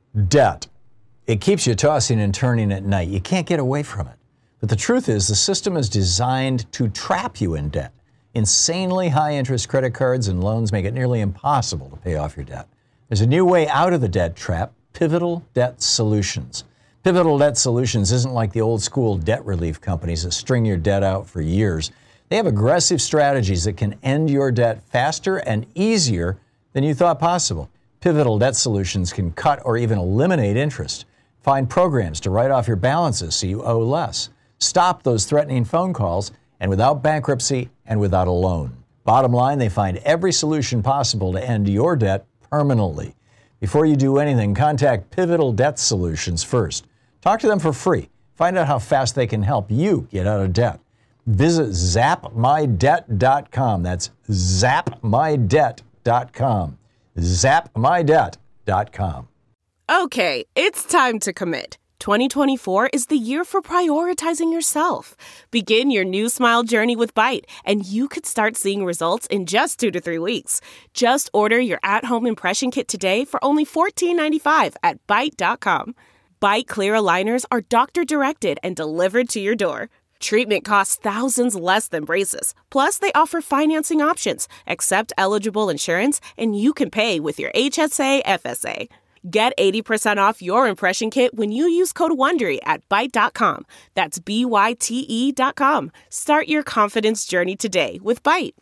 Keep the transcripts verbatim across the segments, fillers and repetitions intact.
Debt. It keeps you tossing and turning at night. You can't get away from it. But the truth is, the system is designed to trap you in debt. Insanely high interest credit cards and loans make it nearly impossible to pay off your debt. There's a new way out of the debt trap, Pivotal Debt Solutions. Pivotal Debt Solutions isn't like the old school debt relief companies that string your debt out for years. They have aggressive strategies that can end your debt faster and easier than you thought possible. Pivotal Debt Solutions can cut or even eliminate interest. Find programs to write off your balances so you owe less. Stop those threatening phone calls, and without bankruptcy and without a loan. Bottom line, they find every solution possible to end your debt permanently. Before you do anything, contact Pivotal Debt Solutions first. Talk to them for free. Find out how fast they can help you get out of debt. Visit zap my debt dot com. That's zap my debt dot com. zap my debt dot com. Okay, it's time to commit. twenty twenty-four is the year for prioritizing yourself. Begin your new smile journey with Byte, and you could start seeing results in just two to three weeks. Just order your at-home impression kit today for only fourteen ninety-five at byte dot com. Byte clear aligners are doctor-directed and delivered to your door. Treatment costs thousands less than braces. Plus, they offer financing options, accept eligible insurance, and you can pay with your H S A F S A. Get eighty percent off your impression kit when you use code WONDERY at byte dot com. That's B Y T E dot com. Start your confidence journey today with Byte.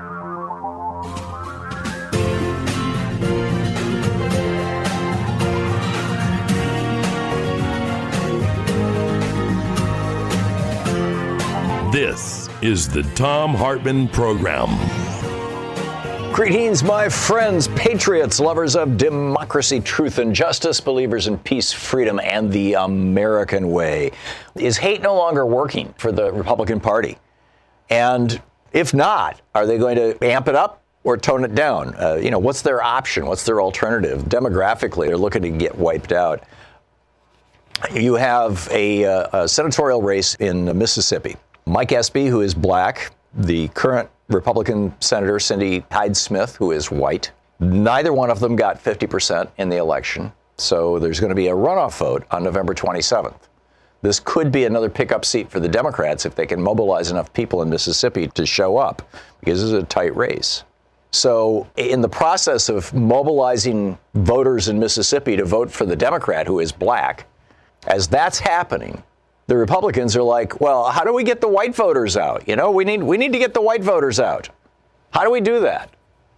This is the Thom Hartmann Program. Greetings, my friends, patriots, lovers of democracy, truth, and justice, believers in peace, freedom, and the American way. Is hate no longer working for the Republican Party? And if not, are they going to amp it up or tone it down? Uh, you know, what's their option? What's their alternative? Demographically, they're looking to get wiped out. You have a, uh, a senatorial race in Mississippi. Mike Espy, who is black, the current Republican Senator Cindy Hyde-Smith, who is white. Neither one of them got fifty percent in the election, so there's going to be a runoff vote on November twenty-seventh. This could be another pickup seat for the Democrats if they can mobilize enough people in Mississippi to show up, because this is a tight race. So in the process of mobilizing voters in Mississippi to vote for the Democrat, who is black, as that's happening, the Republicans are like, well, how do we get the white voters out? You know, we need we need to get the white voters out. How do we do that?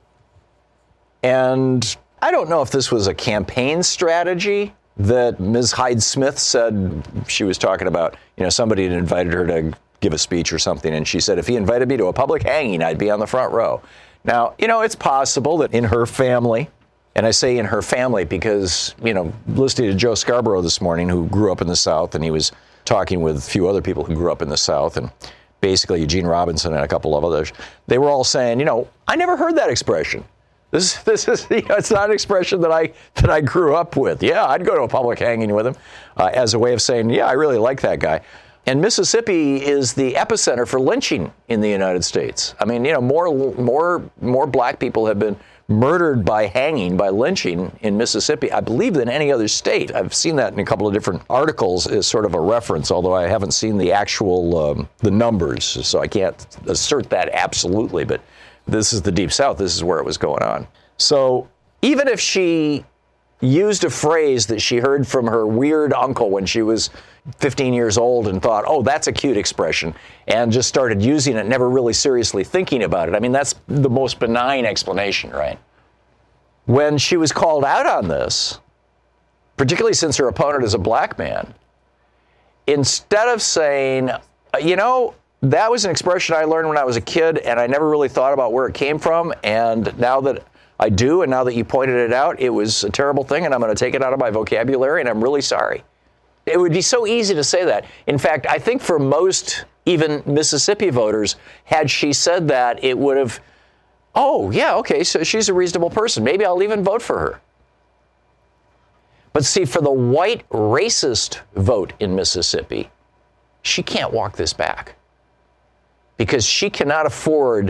And I don't know if this was a campaign strategy that Miz Hyde-Smith said. She was talking about, you know, somebody had invited her to give a speech or something, and she said, if he invited me to a public hanging, I'd be on the front row. Now, you know, it's possible that in her family, and I say in her family because, you know, listening to Joe Scarborough this morning, who grew up in the South, and he was talking with a few other people who grew up in the South, and basically Eugene Robinson and a couple of others, they were all saying, you know, I never heard that expression. This, this is, you know, it's not an expression that I that I grew up with. Yeah, I'd go to a public hanging with him uh, as a way of saying, yeah, I really like that guy. And Mississippi is the epicenter for lynching in the United States. I mean, you know, more more more black people have been murdered by hanging, by lynching in Mississippi, I believe, than any other state. I've seen that in a couple of different articles as sort of a reference, although I haven't seen the actual, um, the numbers, so I can't assert that absolutely, but this is the Deep South. This is where it was going on. So even if she used a phrase that she heard from her weird uncle when she was fifteen years old and thought, oh, that's a cute expression, and just started using it, never really seriously thinking about it. I mean, that's the most benign explanation, right? When she was called out on this, particularly since her opponent is a black man, instead of saying, you know, that was an expression I learned when I was a kid, and I never really thought about where it came from, and now that I do, and now that you pointed it out, it was a terrible thing, and I'm going to take it out of my vocabulary, and I'm really sorry. It would be so easy to say that. In fact, I think for most, even Mississippi voters, had she said that, it would have, oh, yeah, okay, so she's a reasonable person. Maybe I'll even vote for her. But see, for the white racist vote in Mississippi, she can't walk this back, because she cannot afford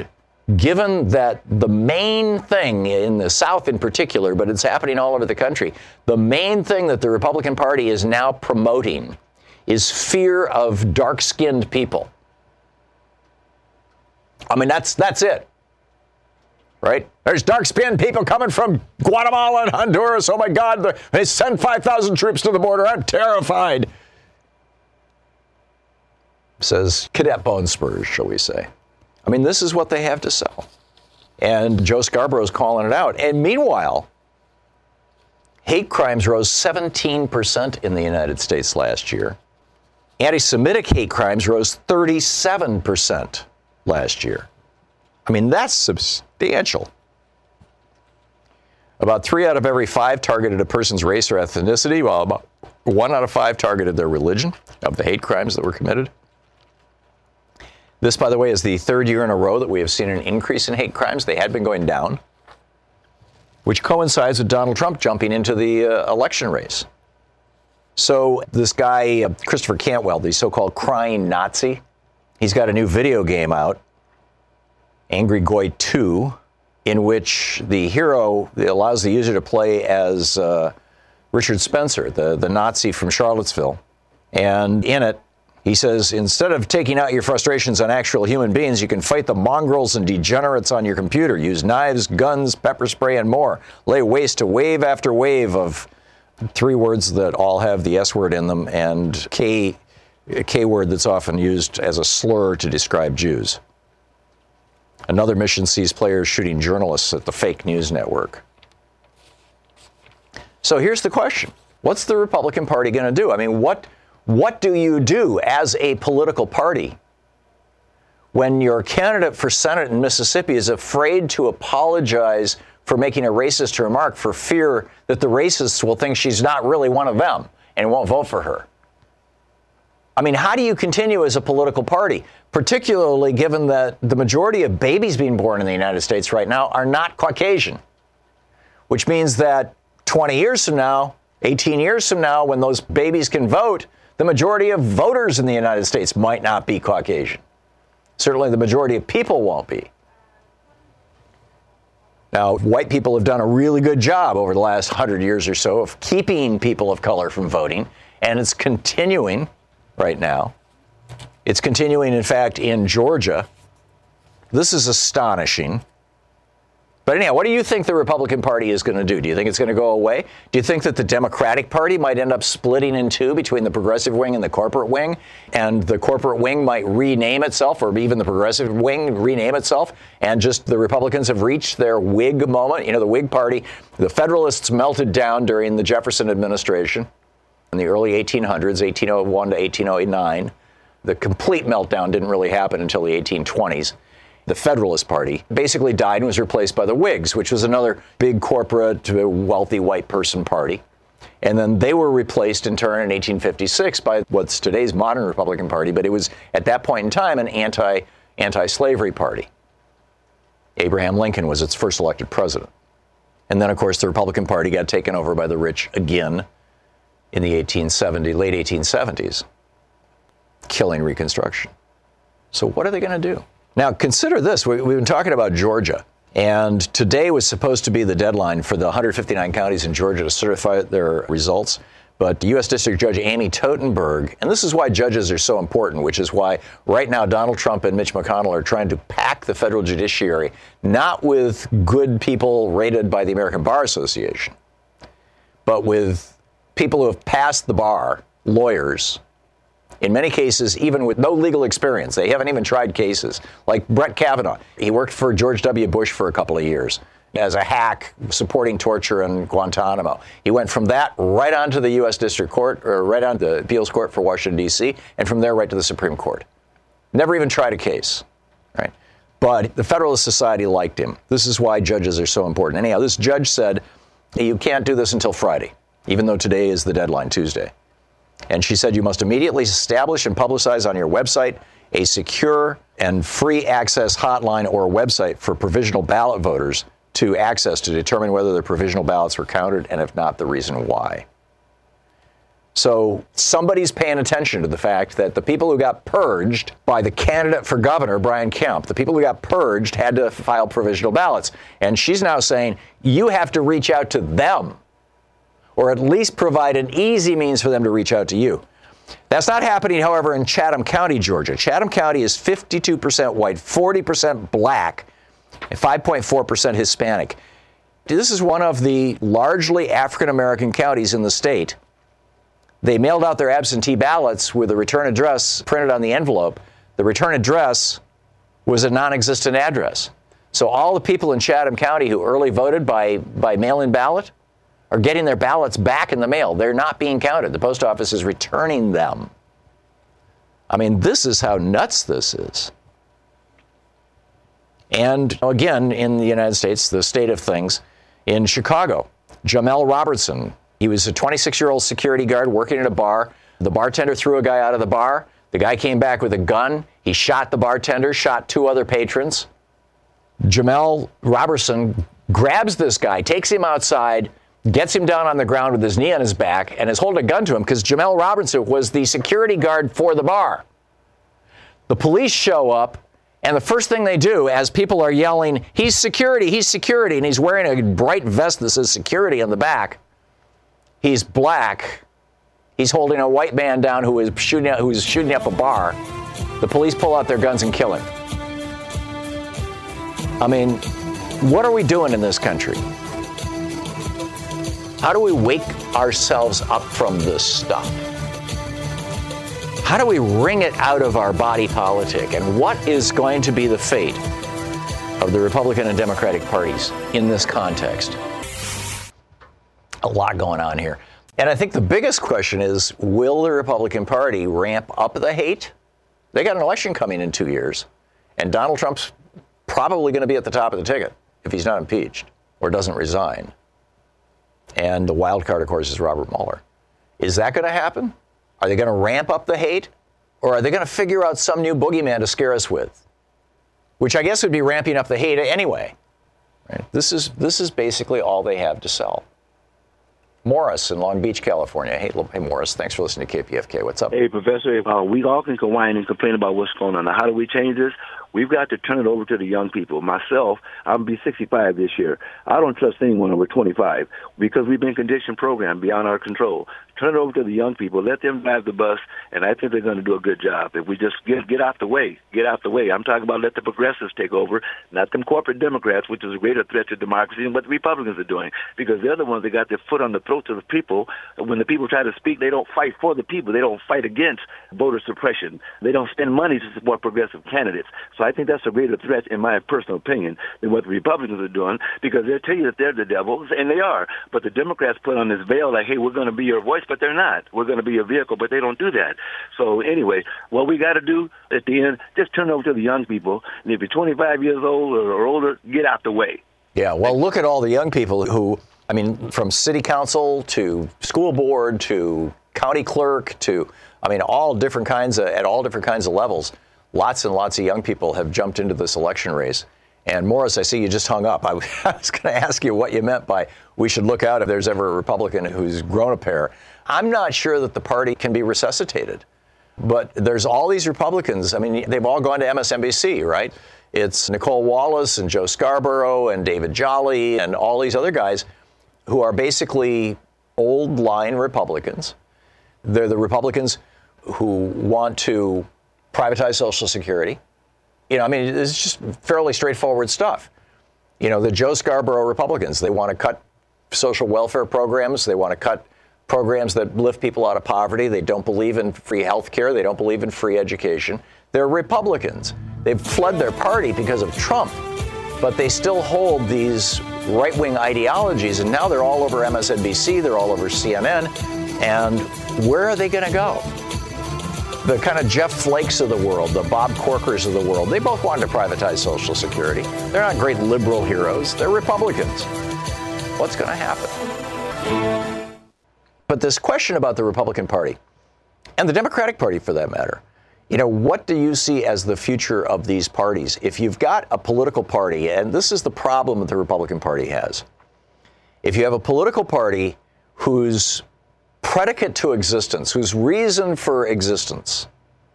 given that the main thing in the South in particular, but it's happening all over the country, the main thing that the Republican Party is now promoting is fear of dark-skinned people. I mean, that's that's it, right? There's dark-skinned people coming from Guatemala and Honduras. Oh, my God, they sent five thousand troops to the border. I'm terrified. Says Cadet Bone Spurs, shall we say. I mean, this is what they have to sell. And Joe Scarborough's calling it out. And meanwhile, hate crimes rose seventeen percent in the United States last year. Anti-Semitic hate crimes rose thirty-seven percent last year. I mean, that's substantial. About three out of every five targeted a person's race or ethnicity, while about one out of five targeted their religion of the hate crimes that were committed. This, by the way, is the third year in a row that we have seen an increase in hate crimes. They had been going down, which coincides with Donald Trump jumping into the uh, election race. So this guy, uh, Christopher Cantwell, the so-called crying Nazi, he's got a new video game out, Angry Goy two, in which the hero allows the user to play as uh, Richard Spencer, the, the Nazi from Charlottesville. And in it, he says, instead of taking out your frustrations on actual human beings, you can fight the mongrels and degenerates on your computer. Use knives, guns, pepper spray, and more. Lay waste to wave after wave of three words that all have the S word in them and K, a K word that's often used as a slur to describe Jews. Another mission sees players shooting journalists at the fake news network. So here's the question. What's the Republican Party going to do? I mean, what... What do you do as a political party when your candidate for Senate in Mississippi is afraid to apologize for making a racist remark for fear that the racists will think she's not really one of them and won't vote for her? I mean, how do you continue as a political party, particularly given that the majority of babies being born in the United States right now are not Caucasian, which means that twenty years from now, eighteen years from now, when those babies can vote, the majority of voters in the United States might not be Caucasian. Certainly the majority of people won't be. Now, white people have done a really good job over the last hundred years or so of keeping people of color from voting, and it's continuing right now. It's continuing, in fact, in Georgia. This is astonishing. But anyhow, what do you think the Republican Party is going to do? Do you think it's going to go away? Do you think that the Democratic Party might end up splitting in two between the progressive wing and the corporate wing, and the corporate wing might rename itself, or even the progressive wing rename itself, and just the Republicans have reached their Whig moment? You know, the Whig Party, the Federalists melted down during the Jefferson administration in the early eighteen hundreds, eighteen oh one to eighteen oh nine. The complete meltdown didn't really happen until the eighteen twenties. The Federalist Party basically died and was replaced by the Whigs, which was another big corporate, wealthy white person party. And then they were replaced in turn in eighteen fifty-six by what's today's modern Republican Party, but it was at that point in time an anti, anti-slavery party. Abraham Lincoln was its first elected president. And then, of course, the Republican Party got taken over by the rich again in the eighteen seventies, late eighteen seventies, killing Reconstruction. So what are they going to do? Now, consider this. We've been talking about Georgia, and today was supposed to be the deadline for the one hundred fifty-nine counties in Georgia to certify their results. But U S District Judge Amy Totenberg, and this is why judges are so important, which is why right now Donald Trump and Mitch McConnell are trying to pack the federal judiciary, not with good people rated by the American Bar Association, but with people who have passed the bar, lawyers, in many cases, even with no legal experience. They haven't even tried cases. Like Brett Kavanaugh. He worked for George W. Bush for a couple of years as a hack supporting torture in Guantanamo. He went from that right on to the U S District Court, or right on to the Appeals Court for Washington, D C, and from there right to the Supreme Court. Never even tried a case, right? But the Federalist Society liked him. This is why judges are so important. Anyhow, this judge said, you can't do this until Friday, even though today is the deadline, Tuesday. And she said you must immediately establish and publicize on your website a secure and free access hotline or website for provisional ballot voters to access to determine whether their provisional ballots were counted, and if not, the reason why. So somebody's paying attention to the fact that the people who got purged by the candidate for governor, Brian Kemp, the people who got purged had to file provisional ballots. And she's now saying you have to reach out to them, or at least provide an easy means for them to reach out to you. That's not happening, however, in Chatham County, Georgia. Chatham County is fifty-two percent white, forty percent black, and five point four percent Hispanic. This is one of the largely African-American counties in the state. They mailed out their absentee ballots with a return address printed on the envelope. The return address was a non-existent address. So all the people in Chatham County who early voted by, by mail-in ballot are getting their ballots back in the mail. They're not being counted. The post office is returning them. I mean, this is how nuts this is. And again, in the United States, the state of things, in Chicago, Jamel Robertson, he was a twenty-six-year-old security guard working at a bar. The bartender threw a guy out of the bar. The guy came back with a gun. He shot the bartender, shot two other patrons. Jamel Robertson grabs this guy, takes him outside, gets him down on the ground with his knee on his back, and is holding a gun to him because Jamel Robertson was the security guard for the bar. The police show up, and the first thing they do, as people are yelling, he's security, he's security, and he's wearing a bright vest that says security on the back. He's black. He's holding a white man down who is shooting who is shooting up a bar. The police pull out their guns and kill him. I mean, what are we doing in this country? How do we wake ourselves up from this stuff? How do we wring it out of our body politic? And what is going to be the fate of the Republican and Democratic parties in this context? A lot going on here. And I think the biggest question is, will the Republican Party ramp up the hate? They got an election coming in two years, and Donald Trump's probably going to be at the top of the ticket if he's not impeached or doesn't resign. And the wild card, of course, is Robert Mueller. Is that going to happen? Are they going to ramp up the hate? Or are they going to figure out some new boogeyman to scare us with? Which I guess would be ramping up the hate anyway. Right? This is, this is basically all they have to sell. Morris in Long Beach, California. Hey, hey, Morris, thanks for listening to K P F K. What's up? Hey, Professor, uh, we all can whine and complain about what's going on. Now, how do we change this? We've got to turn it over to the young people. Myself, I'm going to be sixty-five this year. I don't trust anyone over twenty-five because we've been conditioned programmed beyond our control. Turn it over to the young people. Let them drive the bus, and I think they're going to do a good job. If we just get get out the way, get out the way. I'm talking about let the progressives take over, not them corporate Democrats, which is a greater threat to democracy than what the Republicans are doing, because they're the ones that got their foot on the throats of the people. When the people try to speak, they don't fight for the people. They don't fight against voter suppression. They don't spend money to support progressive candidates. So I think that's a greater threat, in my personal opinion, than what the Republicans are doing, because they'll tell you that they're the devils, and they are. But the Democrats put on this veil like, hey, we're going to be your voice, but they're not. We're going to be a vehicle, but they don't do that. So anyway, what we got to do at the end, just turn over to the young people. And if you're twenty-five years old or, or older, get out the way. Yeah, well, look at all the young people who, I mean, from city council to school board to county clerk to, I mean, all different kinds of, at all different kinds of levels. Lots and lots of young people have jumped into this election race. And Morris, I see you just hung up. I was going to ask you what you meant by we should look out if there's ever a Republican who's grown a pair. I'm not sure that the party can be resuscitated. But there's all these Republicans. I mean, they've all gone to M S N B C, right? It's Nicole Wallace and Joe Scarborough and David Jolly and all these other guys who are basically old line Republicans. They're the Republicans who want to privatize Social Security. You know, I mean, it's just fairly straightforward stuff. You know, the Joe Scarborough Republicans, they want to cut social welfare programs. They want to cut programs that lift people out of poverty. They don't believe in free health care. They don't believe in free education. They're Republicans. They've fled their party because of Trump, but they still hold these right-wing ideologies, and now they're all over M S N B C. They're all over C N N. And where are they going to go? The kind of Jeff Flakes of the world, the Bob Corkers of the world, they both wanted to privatize Social Security. They're not great liberal heroes. They're Republicans. What's going to happen? But this question about the Republican Party, and the Democratic Party for that matter, you know, what do you see as the future of these parties? If you've got a political party, and this is the problem that the Republican Party has, if you have a political party whose predicate to existence, whose reason for existence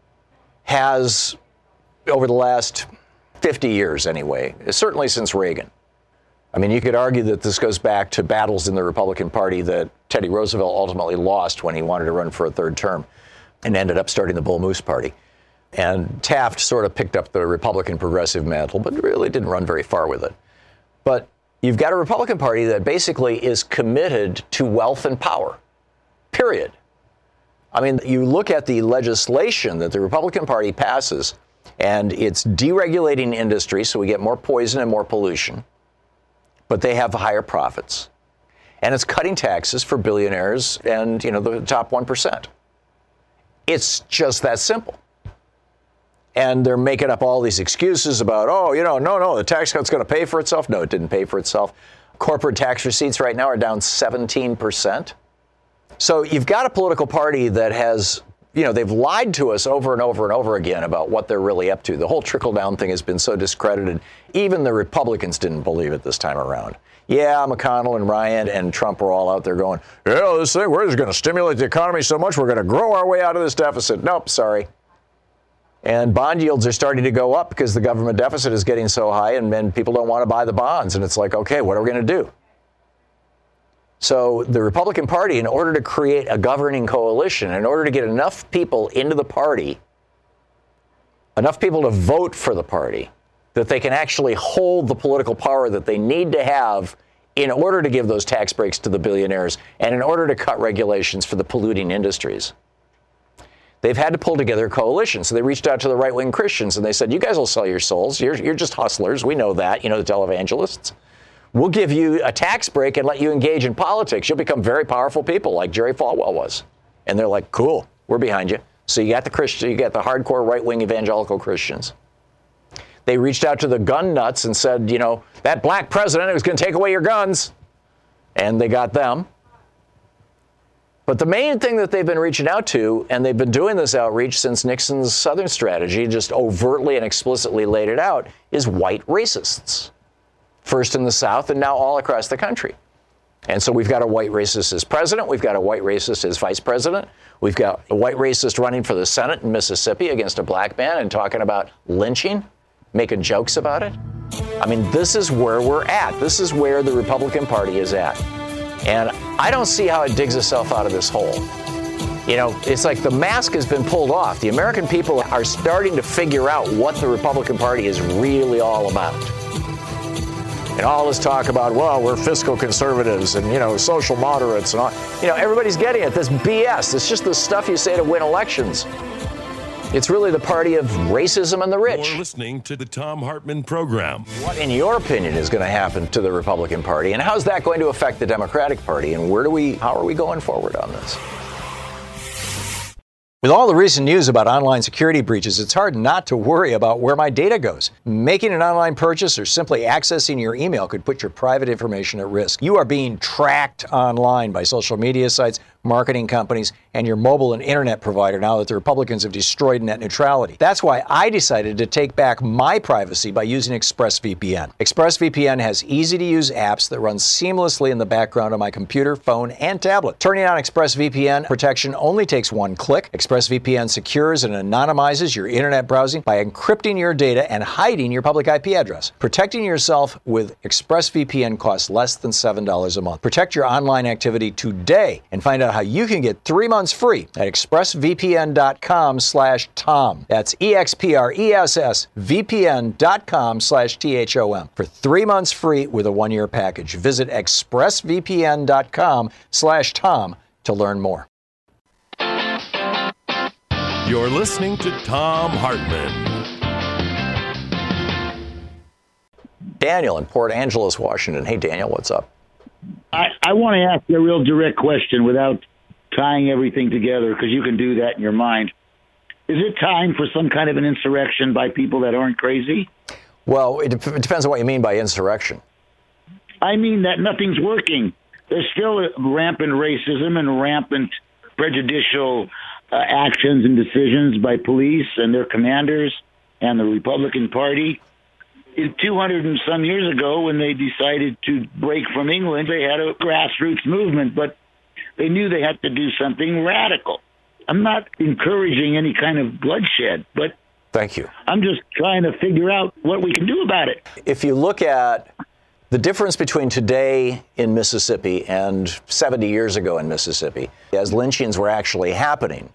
has, over the last fifty years anyway, certainly since Reagan. I mean, you could argue that this goes back to battles in the Republican Party that Teddy Roosevelt ultimately lost when he wanted to run for a third term and ended up starting the Bull Moose Party. And Taft sort of picked up the Republican progressive mantle, but really didn't run very far with it. But you've got a Republican Party that basically is committed to wealth and power, period. I mean, you look at the legislation that the Republican Party passes, and it's deregulating industry, so we get more poison and more pollution, but they have higher profits. And it's cutting taxes for billionaires and, you know, the top one percent. It's just that simple. And they're making up all these excuses about, oh, you know, no, no, the tax cut's going to pay for itself. No, it didn't pay for itself. Corporate tax receipts right now are down seventeen percent. So you've got a political party that has, you know, they've lied to us over and over and over again about what they're really up to. The whole trickle-down thing has been so discredited. Even the Republicans didn't believe it this time around. Yeah, McConnell and Ryan and Trump were all out there going, yeah, this thing, we're just going to stimulate the economy so much, we're going to grow our way out of this deficit. Nope, sorry. And bond yields are starting to go up because the government deficit is getting so high, and then people don't want to buy the bonds. And it's like, okay, what are we going to do? So the Republican Party, in order to create a governing coalition, in order to get enough people into the party, enough people to vote for the party, that they can actually hold the political power that they need to have in order to give those tax breaks to the billionaires and in order to cut regulations for the polluting industries. They've had to pull together a coalition. So they reached out to the right-wing Christians and they said, you guys will sell your souls. You're, you're just hustlers. We know that. You know, the televangelists. We'll give you a tax break and let you engage in politics. You'll become very powerful people like Jerry Falwell was. And they're like, cool, we're behind you. So you got the Christian, you got the hardcore right-wing evangelical Christians. They reached out to the gun nuts and said, you know, that black president was going to take away your guns. And they got them. But the main thing that they've been reaching out to, and they've been doing this outreach since Nixon's Southern strategy, just overtly and explicitly laid it out, is white racists. First in the South and now all across the country. And so we've got a white racist as president. We've got a white racist as vice president. We've got a white racist running for the Senate in Mississippi against a black man and talking about lynching, making jokes about it. I mean, this is where we're at. This is where the Republican Party is at. And I don't see how it digs itself out of this hole. You know, it's like the mask has been pulled off. The American people are starting to figure out what the Republican Party is really all about. And all this talk about, well, we're fiscal conservatives and, you know, social moderates and all. You know, everybody's getting it. This B S. It's just the stuff you say to win elections. It's really the party of racism and the rich. You're listening to the Thom Hartmann Program. What, in your opinion, is going to happen to the Republican Party, and how's that going to affect the Democratic Party, and where do we, how are we going forward on this? With all the recent news about online security breaches, it's hard not to worry about where my data goes. Making an online purchase or simply accessing your email could put your private information at risk. You are being tracked online by social media sites, marketing companies, and your mobile and internet provider now that the Republicans have destroyed net neutrality. That's why I decided to take back my privacy by using ExpressVPN. ExpressVPN has easy-to-use apps that run seamlessly in the background on my computer, phone, and tablet. Turning on ExpressVPN protection only takes one click. ExpressVPN secures and anonymizes your internet browsing by encrypting your data and hiding your public I P address. Protecting yourself with ExpressVPN costs less than seven dollars a month. Protect your online activity today and find out how you can get three months free at expressvpn.com slash Tom. That's E-X-P-R-E-S-S-V-P-N.com slash T-H-O-M for three months free with a one-year package. Visit expressvpn.com slash Tom to learn more. You're listening to Thom Hartmann. Daniel in Port Angeles, Washington. Hey, Daniel, what's up? I, I want to ask you a real direct question without tying everything together, because you can do that in your mind. Is it time for some kind of an insurrection by people that aren't crazy? Well, it, de- it depends on what you mean by insurrection. I mean that nothing's working. There's still rampant racism and rampant prejudicial uh, actions and decisions by police and their commanders and the Republican Party. In two hundred and some years ago, when they decided to break from England, they had a grassroots movement. But they knew they had to do something radical. I'm not encouraging any kind of bloodshed, but thank you. I'm just trying to figure out what we can do about it. If you look at the difference between today in Mississippi and seventy years ago in Mississippi, as lynchings were actually happening,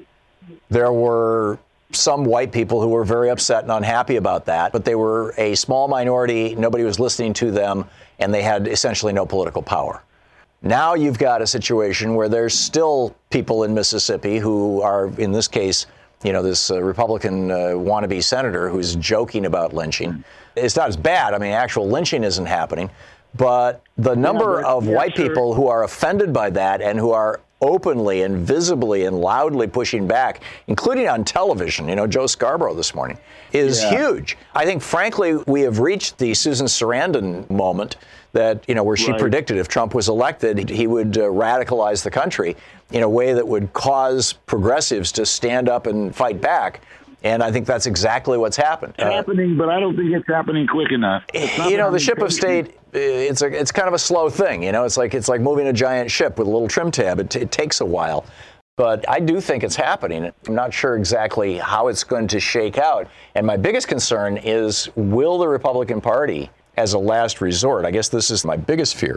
there were some white people who were very upset and unhappy about that, but they were a small minority. Nobody was listening to them, and they had essentially no political power. Now you've got a situation where there's still people in Mississippi who are, in this case, you know, this uh, Republican uh, wannabe senator who's joking about lynching. It's not as bad. I mean, actual lynching isn't happening. But the number yeah, but, of yeah, white sure. people who are offended by that and who are openly and visibly and loudly pushing back, including on television, you know, Joe Scarborough this morning, is yeah. huge. I think, frankly, we have reached the Susan Sarandon moment that, you know, where she right. predicted if Trump was elected, he would uh, radicalize the country in a way that would cause progressives to stand up and fight back. And I think that's exactly what's happened. It's uh, happening, but I don't think it's happening quick enough. You know, the ship of state, it's a, it's kind of a slow thing. You know, it's like it's like moving a giant ship with a little trim tab. It, it takes a while. But I do think it's happening. I'm not sure exactly how it's going to shake out. And my biggest concern is, will the Republican Party, as a last resort, I guess this is my biggest fear,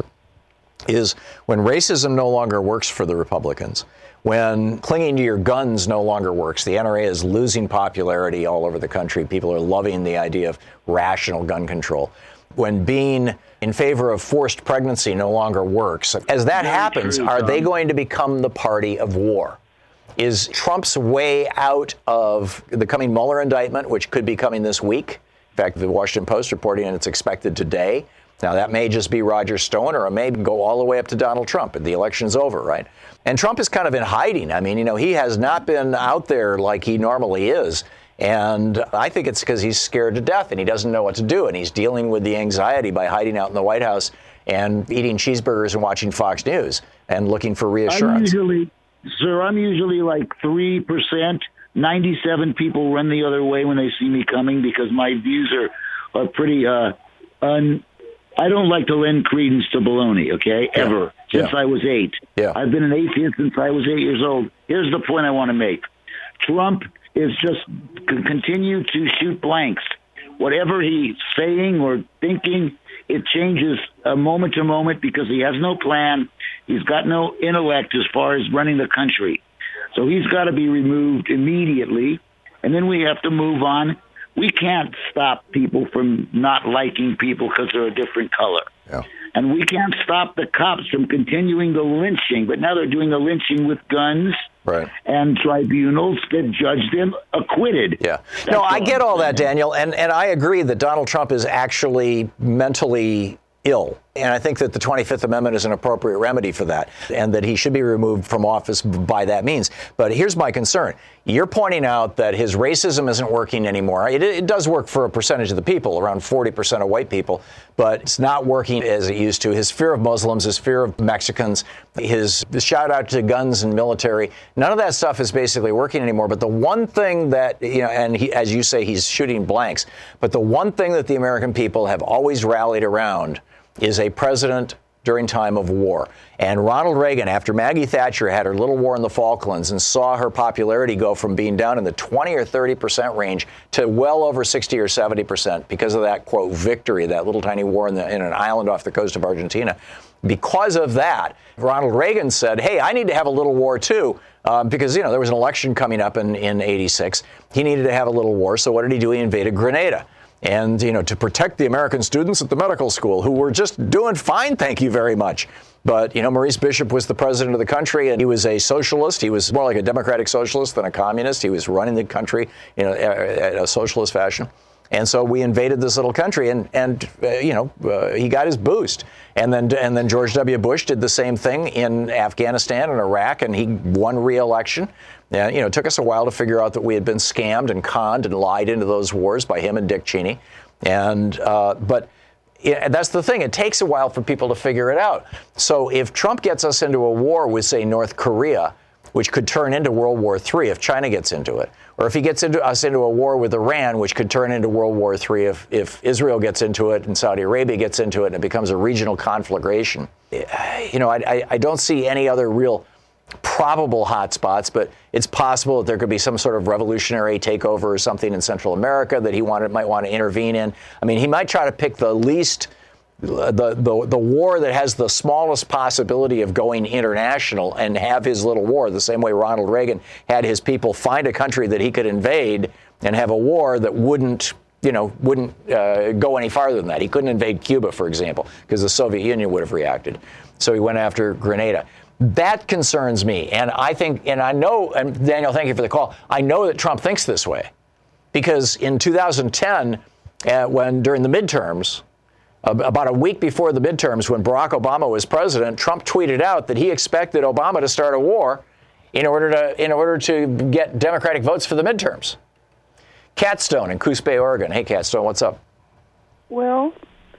is when racism no longer works for the Republicans, when clinging to your guns no longer works, the N R A is losing popularity all over the country. People are loving the idea of rational gun control. When being in favor of forced pregnancy no longer works, as that Very happens, true, are Tom. they going to become the party of war? Is Trump's way out of the coming Mueller indictment, which could be coming this week? In fact, the Washington Post reporting, and it's expected today. Now, that may just be Roger Stone, or it may go all the way up to Donald Trump, and the election's over, right? And Trump is kind of in hiding. I mean, you know, he has not been out there like he normally is. And I think it's because he's scared to death and he doesn't know what to do. And he's dealing with the anxiety by hiding out in the White House and eating cheeseburgers and watching Fox News and looking for reassurance. I'm usually, sir, I'm usually like three percent. ninety-seven people run the other way when they see me coming because my views are, are pretty uh, un... I don't like to lend credence to baloney, okay, yeah. ever, since yeah. I was eight. Yeah. I've been an atheist since I was eight years old. Here's the point I want to make. Trump is just c- continue to shoot blanks. Whatever he's saying or thinking, it changes uh, moment to moment because he has no plan. He's got no intellect as far as running the country. So he's got to be removed immediately, and then we have to move on. We can't stop people from not liking people because they're a different color. Yeah. And we can't stop the cops from continuing the lynching, but now they're doing the lynching with guns right. and tribunals that judge them acquitted. Yeah. That's no, I get all that, saying. Daniel, and, and I agree that Donald Trump is actually mentally ill. And I think that the twenty-fifth Amendment is an appropriate remedy for that, and that he should be removed from office by that means. But here's my concern. You're pointing out that his racism isn't working anymore. It, it does work for a percentage of the people, around forty percent of white people, but it's not working as it used to. His fear of Muslims, his fear of Mexicans, his shout out to guns and military, none of that stuff is basically working anymore. But the one thing that, you know, and he, as you say, he's shooting blanks, but the one thing that the American people have always rallied around is a president during time of war. And Ronald Reagan, after Maggie Thatcher had her little war in the Falklands and saw her popularity go from being down in the twenty or thirty percent range to well over sixty or seventy percent because of that, quote, victory, that little tiny war in, the, in an island off the coast of Argentina. Because of that, Ronald Reagan said, hey, I need to have a little war, too, uh, because, you know, there was an election coming up in, in eighty-six. He needed to have a little war. So what did he do? He invaded Grenada. And, you know, to protect the American students at the medical school who were just doing fine, thank you very much. But, you know, Maurice Bishop was the president of the country, and he was a socialist. He was more like a democratic socialist than a communist. He was running the country, you know, in a socialist fashion. And so we invaded this little country, and, and uh, you know, uh, he got his boost. And then and then George W. Bush did the same thing in Afghanistan and Iraq, and he won re-election. And, you know, it took us a while to figure out that we had been scammed and conned and lied into those wars by him and Dick Cheney. And uh, but it, that's the thing. It takes a while for people to figure it out. So if Trump gets us into a war with, say, North Korea, which could turn into World War Three if China gets into it, or if he gets into us into a war with Iran, which could turn into World War Three if, if Israel gets into it and Saudi Arabia gets into it and it becomes a regional conflagration. you know, I, I don't see any other real probable hotspots, but it's possible that there could be some sort of revolutionary takeover or something in Central America that he wanted might want to intervene in. I mean, he might try to pick the least, the the the war that has the smallest possibility of going international and have his little war, the same way Ronald Reagan had his people find a country that he could invade and have a war that wouldn't, you know, wouldn't uh, go any farther than that. He couldn't invade Cuba, for example, because the Soviet Union would have reacted. So he went after Grenada. That concerns me. And I think, and I know, and Daniel, thank you for the call. I know that Trump thinks this way because in two thousand ten, uh, when during the midterms, uh, about a week before the midterms, when Barack Obama was president, Trump tweeted out that he expected Obama to start a war in order to, in order to get Democratic votes for the midterms. Cat Stone in Coos Bay, Oregon. Hey, Cat Stone, what's up? Well,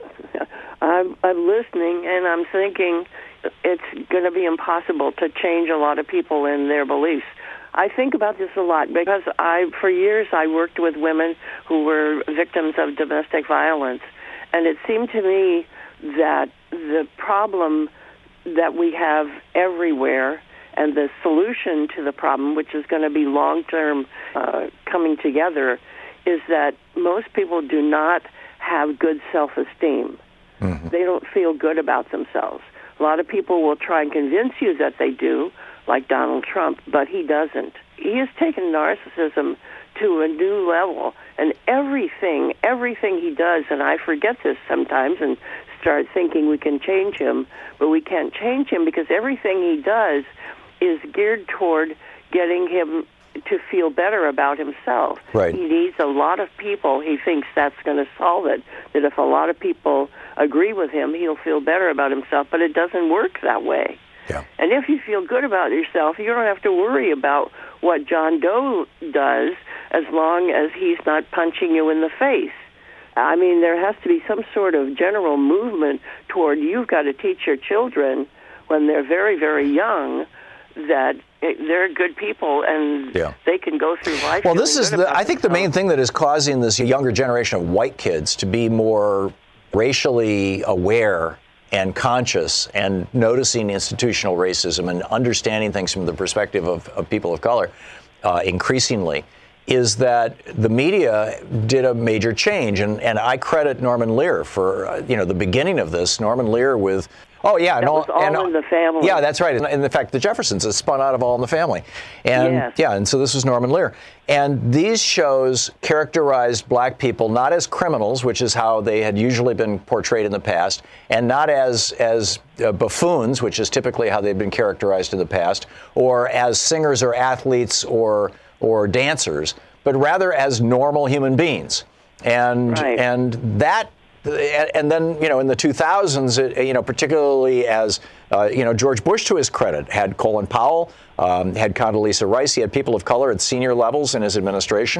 I'm, I'm listening, and I'm thinking it's going to be impossible to change a lot of people in their beliefs. I think about this a lot because I, for years, I worked with women who were victims of domestic violence, and it seemed to me that the problem that we have everywhere and the solution to the problem, which is going to be long-term uh, coming together, is that most people do not have good self-esteem. Mm-hmm. They don't feel good about themselves. A lot of people will try and convince you that they do, like Donald Trump, but he doesn't. He has taken narcissism to a new level, and everything, everything he does, and I forget this sometimes and start thinking we can change him, but we can't change him because everything he does is geared toward getting him to feel better about himself. Right. He needs a lot of people. He thinks that's going to solve it, that if a lot of people agree with him, he'll feel better about himself, but it doesn't work that way. Yeah. And if you feel good about yourself, you don't have to worry about what John Doe does as long as he's not punching you in the face. I mean, there has to be some sort of general movement toward you've got to teach your children when they're very, very young that they're good people and yeah. they can go through life. Well, this is, the, I think, the main thing that is causing this younger generation of white kids to be more racially aware and conscious and noticing institutional racism and understanding things from the perspective of, of people of color uh, increasingly is that the media did a major change. And, and I credit Norman Lear for, uh, you know, the beginning of this. Norman Lear with, oh, yeah. That and all, was all and, in the Family. Yeah, that's right. And, and in fact, the Jeffersons is spun out of All in the Family. And yes. yeah, and so this was Norman Lear. And these shows characterized black people not as criminals, which is how they had usually been portrayed in the past, and not as as uh, buffoons, which is typically how they've been characterized in the past, or as singers or athletes or or dancers, but rather as normal human beings. And right. and that and then, you know, in the two thousands, it, you know, particularly as, uh, you know, George Bush, to his credit, had Colin Powell, um, had Condoleezza Rice. He had people of color at senior levels in his administration.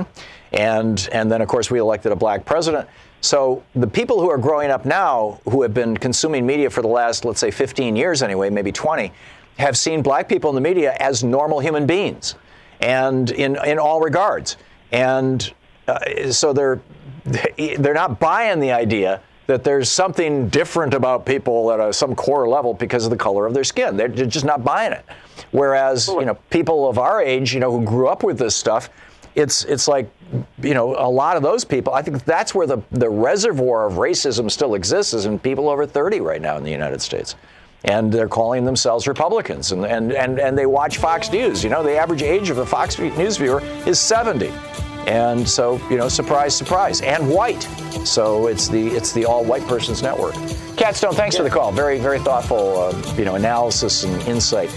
And and then, of course, we elected a black president. So the people who are growing up now, who have been consuming media for the last, let's say, fifteen years anyway, maybe twenty, have seen black people in the media as normal human beings and in, in all regards. And uh, so they're they're not buying the idea that there's something different about people at a, some core level because of the color of their skin. They're just not buying it. Whereas, you know, people of our age, you know, who grew up with this stuff, it's it's like, you know, a lot of those people, I think that's where the, the reservoir of racism still exists, is in people over thirty right now in the United States. And they're calling themselves Republicans. And, and, and, and they watch Fox News. You know, the average age of a Fox News viewer is seventy. And so, you know, surprise, surprise, and white. So it's the it's the all white person's network. Cat Stone, thanks yeah. for the call. Very, very thoughtful, uh, you know, analysis and insight.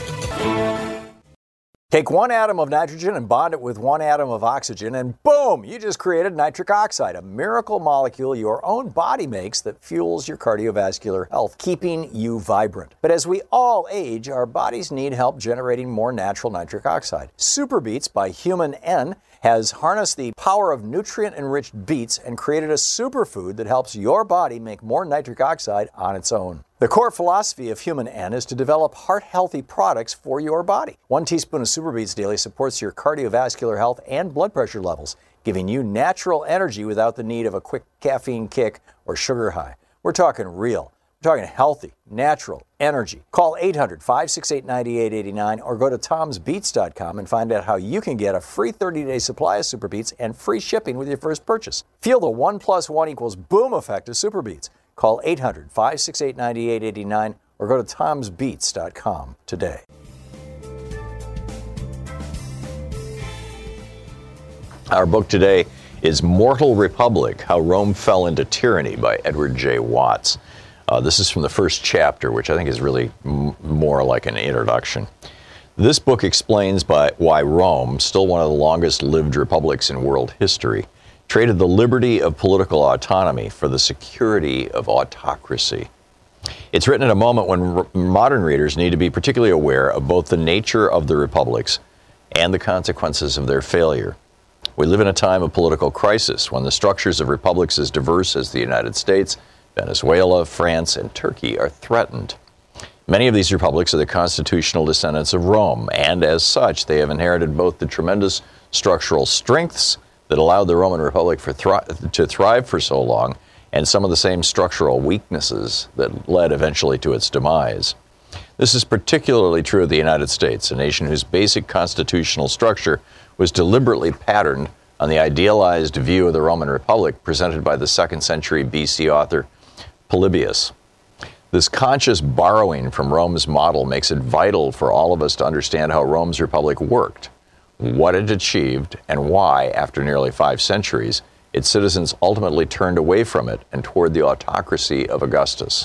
Take one atom of nitrogen and bond it with one atom of oxygen, and boom, you just created nitric oxide, a miracle molecule your own body makes that fuels your cardiovascular health, keeping you vibrant. But as we all age, our bodies need help generating more natural nitric oxide. Super Beets by Human N has harnessed the power of nutrient-enriched beets and created a superfood that helps your body make more nitric oxide on its own. The core philosophy of Human N is to develop heart-healthy products for your body. One teaspoon of Super Beets daily supports your cardiovascular health and blood pressure levels, giving you natural energy without the need of a quick caffeine kick or sugar high. We're talking real, We're talking healthy, natural energy. Call eight hundred, five six eight, nine eight eight nine or go to toms beats dot com and find out how you can get a free thirty-day supply of Super Beats and free shipping with your first purchase. Feel the one plus one equals boom effect of Super Beats. Call eight hundred, five six eight, nine eight eight nine or go to toms beats dot com today. Our book today is Mortal Republic, How Rome Fell into Tyranny by Edward J. Watts. Uh, this is from the first chapter, which I think is really m- more like an introduction. This book explains by why Rome, still one of the longest-lived republics in world history, traded the liberty of political autonomy for the security of autocracy. It's written at a moment when r- modern readers need to be particularly aware of both the nature of the republics and the consequences of their failure. We live in a time of political crisis when the structures of republics as diverse as the United States, Venezuela, France, and Turkey are threatened. Many of these republics are the constitutional descendants of Rome, and as such, they have inherited both the tremendous structural strengths that allowed the Roman Republic for thri- to thrive for so long, and some of the same structural weaknesses that led eventually to its demise. This is particularly true of the United States, a nation whose basic constitutional structure was deliberately patterned on the idealized view of the Roman Republic presented by the second century B C author Polybius. This conscious borrowing from Rome's model makes it vital for all of us to understand how Rome's republic worked, what it achieved, and why, after nearly five centuries, its citizens ultimately turned away from it and toward the autocracy of Augustus.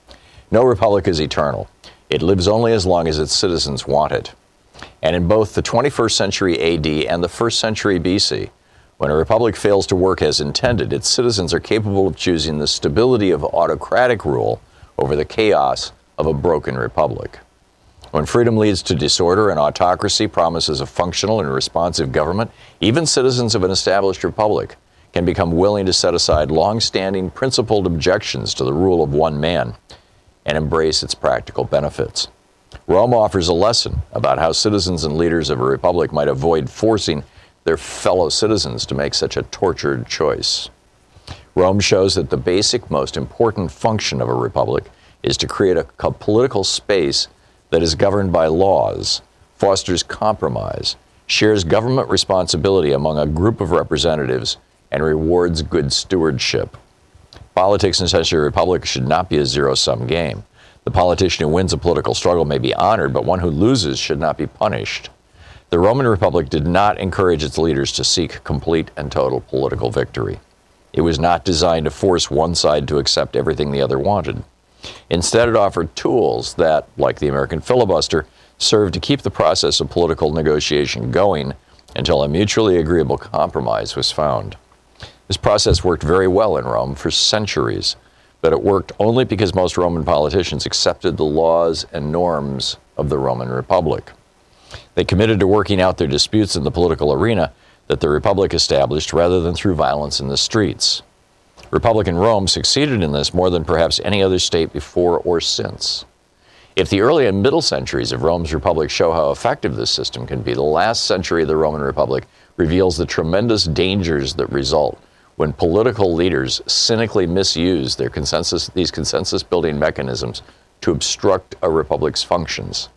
No republic is eternal. It lives only as long as its citizens want it. And in both the twenty-first century A D and the first century B C, when a republic fails to work as intended, its citizens are capable of choosing the stability of autocratic rule over the chaos of a broken republic. When freedom leads to disorder and autocracy promises a functional and responsive government, even citizens of an established republic can become willing to set aside long-standing principled objections to the rule of one man and embrace its practical benefits. Rome offers a lesson about how citizens and leaders of a republic might avoid forcing their fellow citizens to make such a tortured choice. Rome shows that the basic, most important function of a republic is to create a, a political space that is governed by laws, fosters compromise, shares government responsibility among a group of representatives, and rewards good stewardship. Politics in such a republic should not be a zero-sum game. The politician who wins a political struggle may be honored, but one who loses should not be punished. The Roman Republic did not encourage its leaders to seek complete and total political victory. It was not designed to force one side to accept everything the other wanted. Instead, it offered tools that, like the American filibuster, served to keep the process of political negotiation going until a mutually agreeable compromise was found. This process worked very well in Rome for centuries, but it worked only because most Roman politicians accepted the laws and norms of the Roman Republic. They committed to working out their disputes in the political arena that the Republic established rather than through violence in the streets. Republican Rome succeeded in this more than perhaps any other state before or since. If the early and middle centuries of Rome's Republic show how effective this system can be, the last century of the Roman Republic reveals the tremendous dangers that result when political leaders cynically misuse their consensus, these consensus-building mechanisms to obstruct a republic's functions.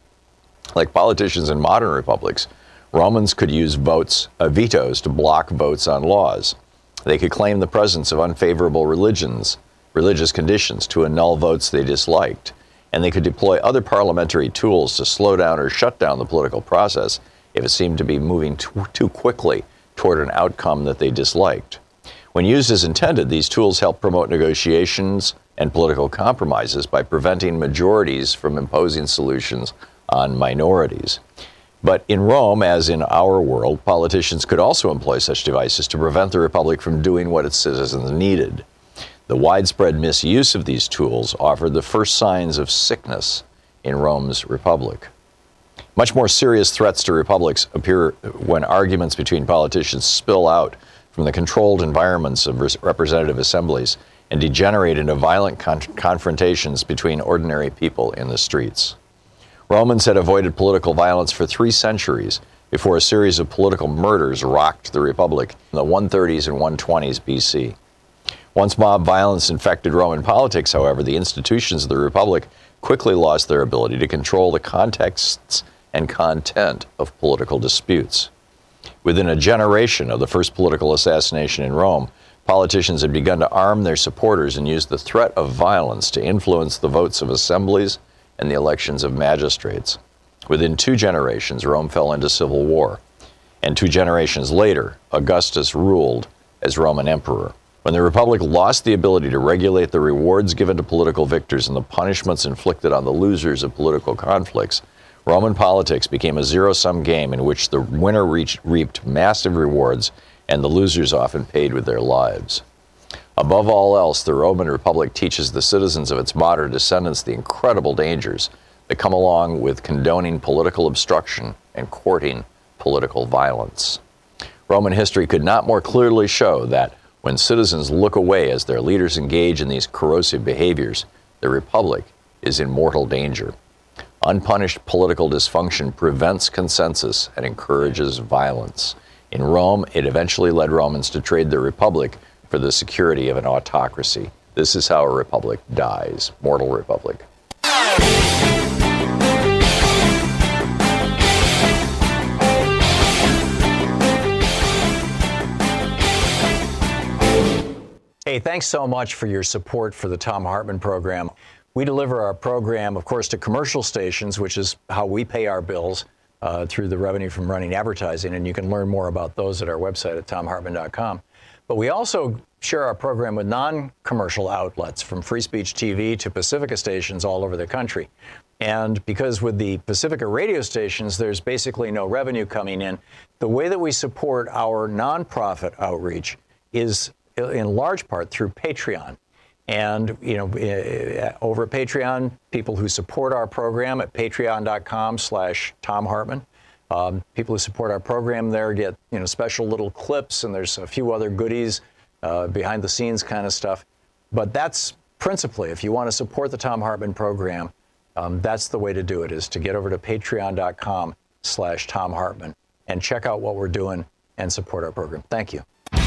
Like politicians in modern republics, Romans could use votes, uh, vetoes to block votes on laws. They could claim the presence of unfavorable religions, religious conditions to annul votes they disliked, and they could deploy other parliamentary tools to slow down or shut down the political process if it seemed to be moving too, too quickly toward an outcome that they disliked. When used as intended, these tools help promote negotiations and political compromises by preventing majorities from imposing solutions on minorities. But in Rome, as in our world, politicians could also employ such devices to prevent the republic from doing what its citizens needed. The widespread misuse of these tools offered the first signs of sickness in Rome's republic. Much more serious threats to republics appear when arguments between politicians spill out from the controlled environments of representative assemblies and degenerate into violent con- confrontations between ordinary people in the streets. Romans had avoided political violence for three centuries before a series of political murders rocked the Republic in the one thirties and one twenties B C. Once mob violence infected Roman politics, however, the institutions of the Republic quickly lost their ability to control the contexts and content of political disputes. Within a generation of the first political assassination in Rome, politicians had begun to arm their supporters and use the threat of violence to influence the votes of assemblies and the elections of magistrates. Within two generations, Rome fell into civil war, and two generations later, Augustus ruled as Roman emperor. When the Republic lost the ability to regulate the rewards given to political victors and the punishments inflicted on the losers of political conflicts, Roman politics became a zero-sum game in which the winner reached, reaped massive rewards and the losers often paid with their lives. Above all else, the Roman Republic teaches the citizens of its modern descendants the incredible dangers that come along with condoning political obstruction and courting political violence. Roman history could not more clearly show that when citizens look away as their leaders engage in these corrosive behaviors, the Republic is in mortal danger. Unpunished political dysfunction prevents consensus and encourages violence. In Rome, it eventually led Romans to trade the Republic for the security of an autocracy. This is how a republic dies. Mortal republic. Hey, thanks so much for your support for the Thom Hartmann program. We deliver our program, of course, to commercial stations, which is how we pay our bills uh, through the revenue from running advertising. And you can learn more about those at our website at tom hartmann dot com. But we also share our program with non-commercial outlets, from Free Speech T V to Pacifica stations all over the country. And because with the Pacifica radio stations, there's basically no revenue coming in, the way that we support our nonprofit outreach is in large part through Patreon. And, you know, over at Patreon, people who support our program at patreon dot com slash Thom Hartmann. Um, people who support our program there get, you know, special little clips, and there's a few other goodies, uh, behind the scenes kind of stuff. But that's principally, if you want to support the Thom Hartmann program, um, that's the way to do it, is to get over to patreon dot com slash Thom Hartmann and check out what we're doing and support our program. Thank you.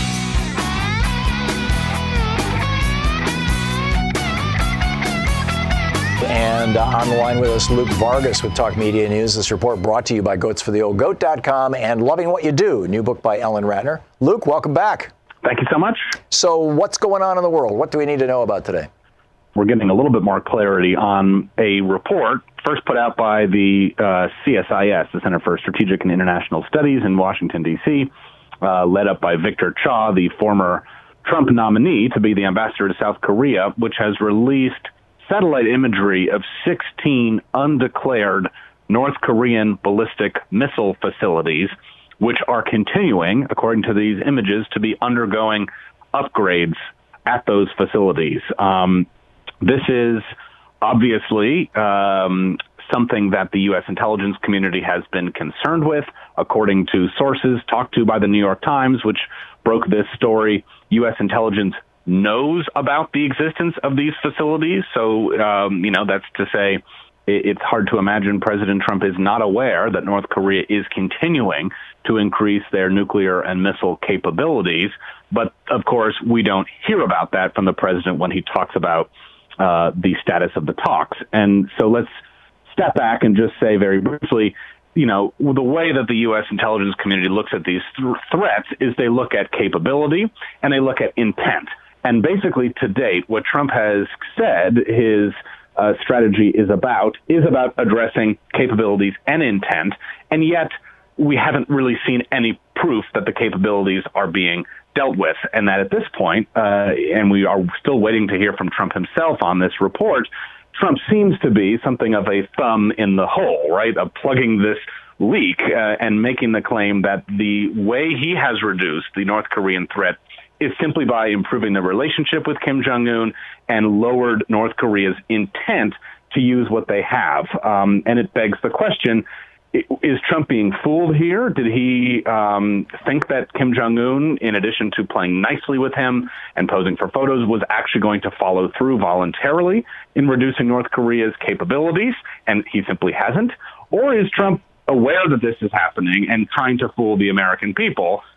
And uh, on the line with us, Luke Vargas with Talk Media News. This report brought to you by goats for the old goat dot com and Loving What You Do, a new book by Ellen Ratner. Luke, welcome back. Thank you so much. So what's going on in the world? What do we need to know about today? We're getting a little bit more clarity on a report first put out by the uh, C S I S, the Center for Strategic and International Studies in Washington, D C, uh, led up by Victor Cha, the former Trump nominee to be the ambassador to South Korea, which has released satellite imagery of sixteen undeclared North Korean ballistic missile facilities, which are continuing, according to these images, to be undergoing upgrades at those facilities. Um, this is obviously um, something that the U S intelligence community has been concerned with, according to sources talked to by the New York Times, which broke this story. U S intelligence knows about the existence of these facilities. So, um, you know, that's to say it's hard to imagine President Trump is not aware that North Korea is continuing to increase their nuclear and missile capabilities. But, of course, we don't hear about that from the president when he talks about uh, the status of the talks. And so let's step back and just say very briefly, you know, the way that the U S intelligence community looks at these th- threats is they look at capability and they look at intent. And basically, to date, what Trump has said his uh, strategy is about is about addressing capabilities and intent, and yet we haven't really seen any proof that the capabilities are being dealt with, and that at this point, uh, and we are still waiting to hear from Trump himself on this report, Trump seems to be something of a thumb in the hole, right, of plugging this leak uh, and making the claim that the way he has reduced the North Korean threat is simply by improving the relationship with Kim Jong-un and lowered North Korea's intent to use what they have. Um, and it begs the question, is Trump being fooled here? Did he um, think that Kim Jong-un, in addition to playing nicely with him and posing for photos, was actually going to follow through voluntarily in reducing North Korea's capabilities, and he simply hasn't? Or is Trump aware that this is happening and trying to fool the American people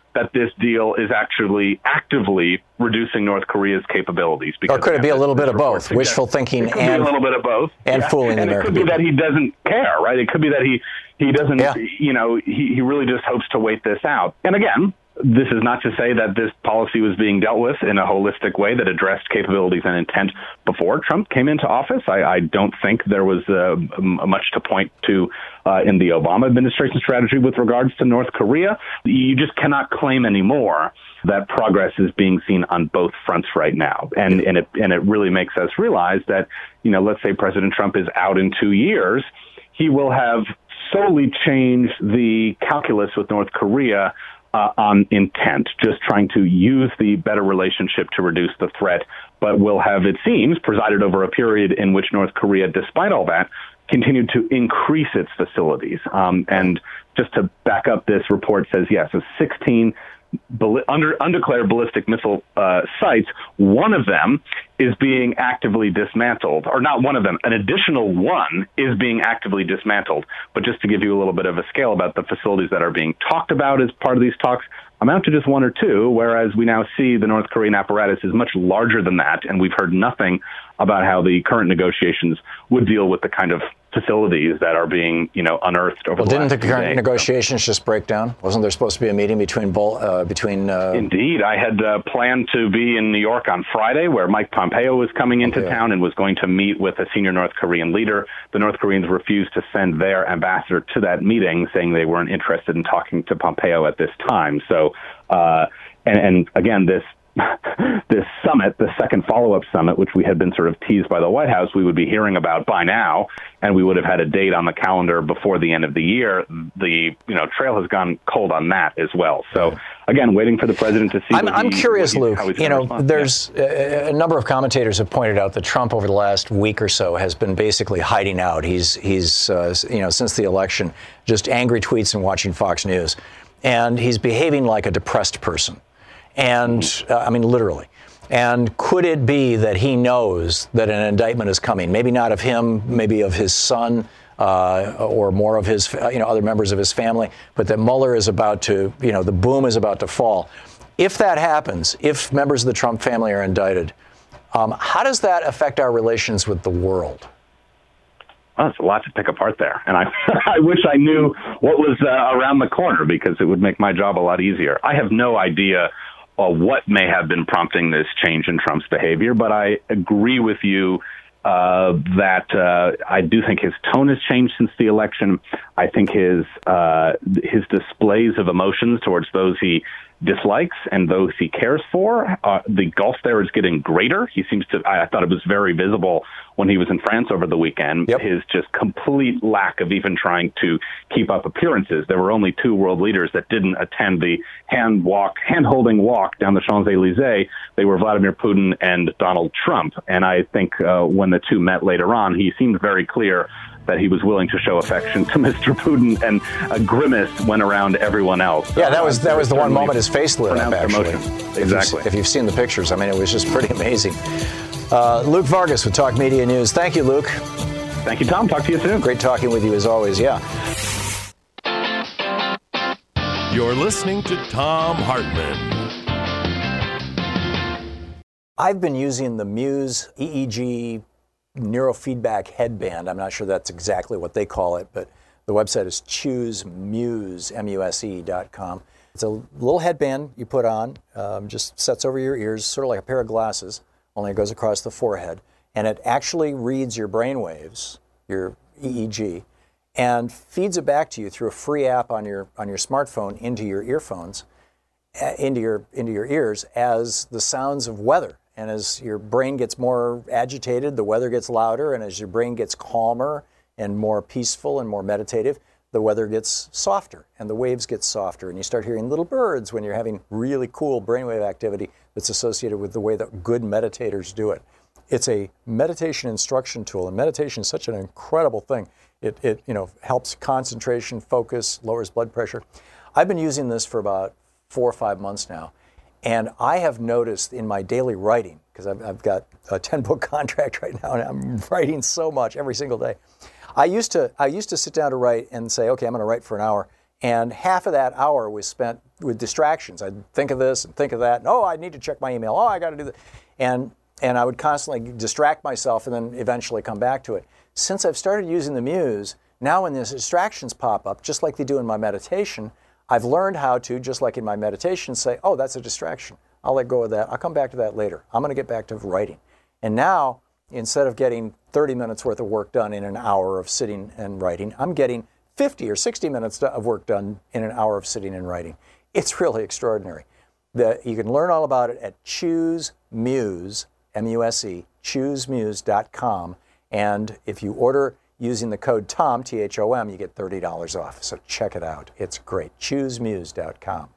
that this deal is actually actively reducing North Korea's capabilities. Or could it be a little bit of both, wishful thinking it could and be a little bit of both, and yeah. fooling the and American people? It could be people. that he doesn't care, right? It could be that he he doesn't, yeah. you know, he, he really just hopes to wait this out. And again, this is not to say that this policy was being dealt with in a holistic way that addressed capabilities and intent before Trump came into office. I, I don't think there was uh, much to point to uh, in the Obama administration strategy with regards to North Korea. You just cannot claim anymore that progress is being seen on both fronts right now. And, and, it, and it really makes us realize that, you know, let's say President Trump is out in two years, he will have solely changed the calculus with North Korea Uh, on intent, just trying to use the better relationship to reduce the threat, but will have, it seems, presided over a period in which North Korea, despite all that, continued to increase its facilities. Um, and just to back up, this report says, yes, a sixteen Ball- under undeclared ballistic missile uh, sites, one of them is being actively dismantled, or not one of them, an additional one is being actively dismantled. But just to give you a little bit of a scale about the facilities that are being talked about as part of these talks, amount to just one or two, whereas we now see the North Korean apparatus is much larger than that, and we've heard nothing about how the current negotiations would deal with the kind of facilities that are being, you know, unearthed over well, the last didn't the current days. negotiations just break down? Wasn't there supposed to be a meeting between uh, between? Uh... Indeed, I had uh, planned to be in New York on Friday, where Mike Pompeo was coming into okay. town and was going to meet with a senior North Korean leader. The North Koreans refused to send their ambassador to that meeting, saying they weren't interested in talking to Pompeo at this time. So, uh, and, and again, this. This summit, the second follow-up summit, which we had been sort of teased by the White House, we would be hearing about by now, and we would have had a date on the calendar before the end of the year. The you know trail has gone cold on that as well. So again, waiting for the president to see. I'm, I'm he, curious, he, Luke. You know, respond. there's yeah. a, a number of commentators have pointed out that Trump over the last week or so has been basically hiding out. He's he's uh, you know since the election, just angry tweets and watching Fox News, and he's behaving like a depressed person. And uh, I mean, literally. And could it be that he knows that an indictment is coming? Maybe not of him, maybe of his son, uh, or more of his, you know, other members of his family, but that Mueller is about to, you know, the boom is about to fall. If that happens, if members of the Trump family are indicted, um, how does that affect our relations with the world? Well, there's a lot to pick apart there. And I, I wish I knew what was uh, around the corner, because it would make my job a lot easier. I have no idea uh, what may have been prompting this change in Trump's behavior, but I agree with you uh, that uh, I do think his tone has changed since the election. I think his uh, his displays of emotions towards those he dislikes and those he cares for, uh, the gulf there is getting greater. He seems to, I, I thought it was very visible when he was in France over the weekend, yep. his just complete lack of even trying to keep up appearances. There were only two world leaders that didn't attend the hand walk, hand-holding walk down the Champs-Élysées. They were Vladimir Putin and Donald Trump. And I think uh, when the two met later on, he seemed very clear that he was willing to show affection to Mister Putin, and a grimace went around everyone else. Yeah, that was that was the one moment his face lit up, actually. Exactly. If you've, if you've seen the pictures, I mean, it was just pretty amazing. Uh, Luke Vargas with Talk Media News. Thank you, Luke. Thank you, Tom. Talk to you soon. Great talking with you as always, yeah. You're listening to Thom Hartmann. I've been using the Muse E E G neurofeedback headband. I'm not sure that's exactly what they call it, but the website is choose muse, M U S E dot com. It's a little headband you put on, um, just sets over your ears, sort of like a pair of glasses, only it goes across the forehead, and it actually reads your brain waves, your E E G, and feeds it back to you through a free app on your on your smartphone into your earphones, uh, into your into your ears as the sounds of weather. And as your brain gets more agitated, the weather gets louder, and as your brain gets calmer and more peaceful and more meditative, the weather gets softer and the waves get softer, and you start hearing little birds when you're having really cool brainwave activity that's associated with the way that good meditators do it. It's a meditation instruction tool, and meditation is such an incredible thing. It, it you know, helps concentration, focus, lowers blood pressure. I've been using this for about four or five months now. And I have noticed in my daily writing, because I've, I've got a ten-book contract right now, and I'm writing so much every single day. I used to I used to sit down to write and say, okay, I'm going to write for an hour, And half of that hour was spent with distractions. I'd think of this and think of that. And, oh, I need to check my email. Oh, I got to do that. And, and I would constantly distract myself and then eventually come back to it. Since I've started using the Muse, now when these distractions pop up, just like they do in my meditation, I've learned how to, just like in my meditation, say, oh, that's a distraction. I'll let go of that. I'll come back to that later. I'm going to get back to writing. And now, instead of getting thirty minutes worth of work done in an hour of sitting and writing, I'm getting fifty or sixty minutes of work done in an hour of sitting and writing. It's really extraordinary. The, you can learn all about it at Choose Muse, M U S E, choose muse dot com. And if you order using the code TOM, T H O M, you get thirty dollars off. So check it out. It's great. choose muse dot com.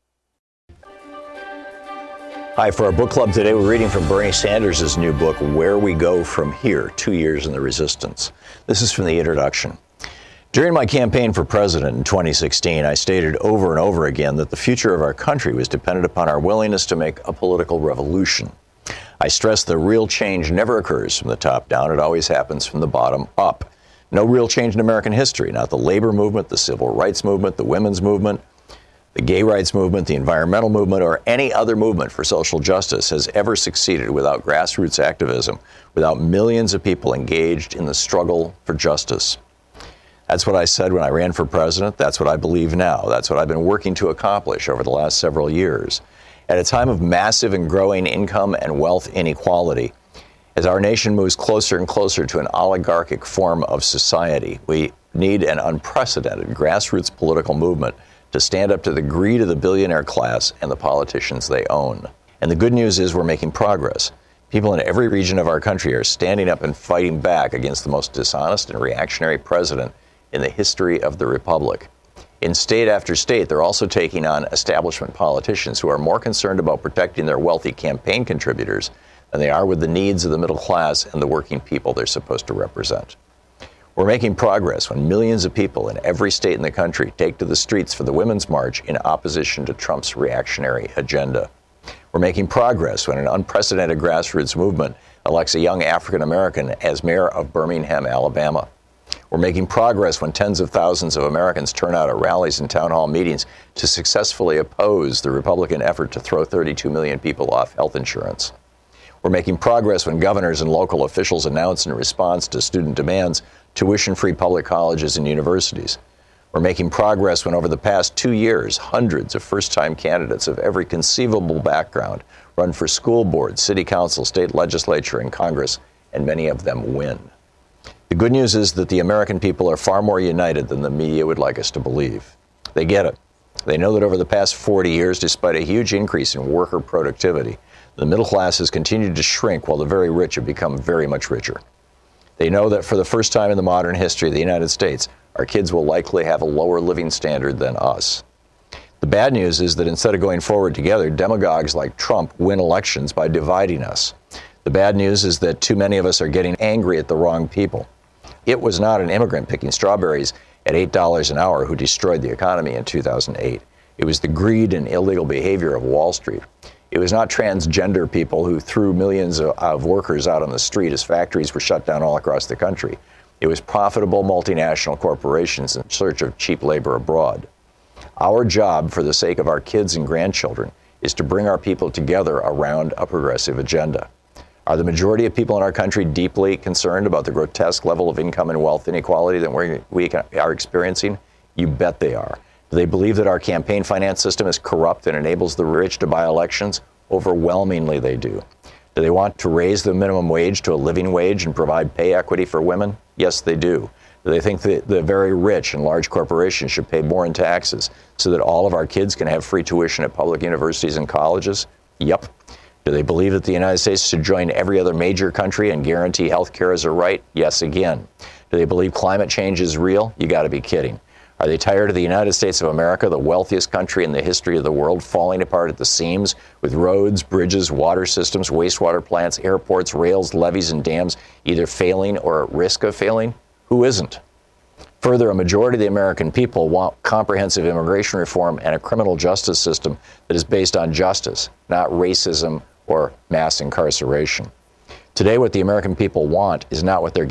Hi, for our book club today, we're reading from Bernie Sanders' new book, Where We Go From Here, Two Years in the Resistance. This is from the introduction. During my campaign for president in twenty sixteen, I stated over and over again that the future of our country was dependent upon our willingness to make a political revolution. I stressed that real change never occurs from the top down. It always happens from the bottom up. No real change in American history, not the labor movement, the civil rights movement, the women's movement, the gay rights movement, the environmental movement, or any other movement for social justice has ever succeeded without grassroots activism, without millions of people engaged in the struggle for justice. That's what I said when I ran for president. That's what I believe now. That's what I've been working to accomplish over the last several years. At a time of massive and growing income and wealth inequality, as our nation moves closer and closer to an oligarchic form of society, we need an unprecedented grassroots political movement to stand up to the greed of the billionaire class and the politicians they own. And the good news is we're making progress. People in every region of our country are standing up and fighting back against the most dishonest and reactionary president in the history of the republic. In state after state, they're also taking on establishment politicians who are more concerned about protecting their wealthy campaign contributors than they are with the needs of the middle class and the working people they're supposed to represent. We're making progress when millions of people in every state in the country take to the streets for the Women's March in opposition to Trump's reactionary agenda. We're making progress when an unprecedented grassroots movement elects a young African American as mayor of Birmingham, Alabama. We're making progress when tens of thousands of Americans turn out at rallies and town hall meetings to successfully oppose the Republican effort to throw thirty-two million people off health insurance. We're making progress when governors and local officials announce in response to student demands tuition-free public colleges and universities. We're making progress when over the past two years, hundreds of first-time candidates of every conceivable background run for school board, city council, state legislature, and Congress, and many of them win. The good news is that the American people are far more united than the media would like us to believe. They get it. They know that over the past forty years, despite a huge increase in worker productivity, the middle class has continued to shrink while the very rich have become very much richer. They know that for the first time in the modern history of the United States, our kids will likely have a lower living standard than us. The bad news is that instead of going forward together, demagogues like Trump win elections by dividing us. The bad news is that too many of us are getting angry at the wrong people. It was not an immigrant picking strawberries at eight dollars an hour who destroyed the economy in two thousand eight. It was the greed and illegal behavior of Wall Street. It was not transgender people who threw millions of, of workers out on the street as factories were shut down all across the country. It was profitable multinational corporations in search of cheap labor abroad. Our job, for the sake of our kids and grandchildren, is to bring our people together around a progressive agenda. Are the majority of people in our country deeply concerned about the grotesque level of income and wealth inequality that we, we are experiencing? You bet they are. Do they believe that our campaign finance system is corrupt and enables the rich to buy elections? Overwhelmingly, they do. Do they want to raise the minimum wage to a living wage and provide pay equity for women? Yes, they do. Do they think that the very rich and large corporations should pay more in taxes so that all of our kids can have free tuition at public universities and colleges? Yep. Do they believe that the United States should join every other major country and guarantee health care as a right? Yes, again. Do they believe climate change is real? You got to be kidding. Are they tired of the United States of America, the wealthiest country in the history of the world, falling apart at the seams with roads, bridges, water systems, wastewater plants, airports, rails, levees, and dams either failing or at risk of failing? Who isn't? Further, a majority of the American people want comprehensive immigration reform and a criminal justice system that is based on justice, not racism or mass incarceration. Today, what the American people want is not what they're getting.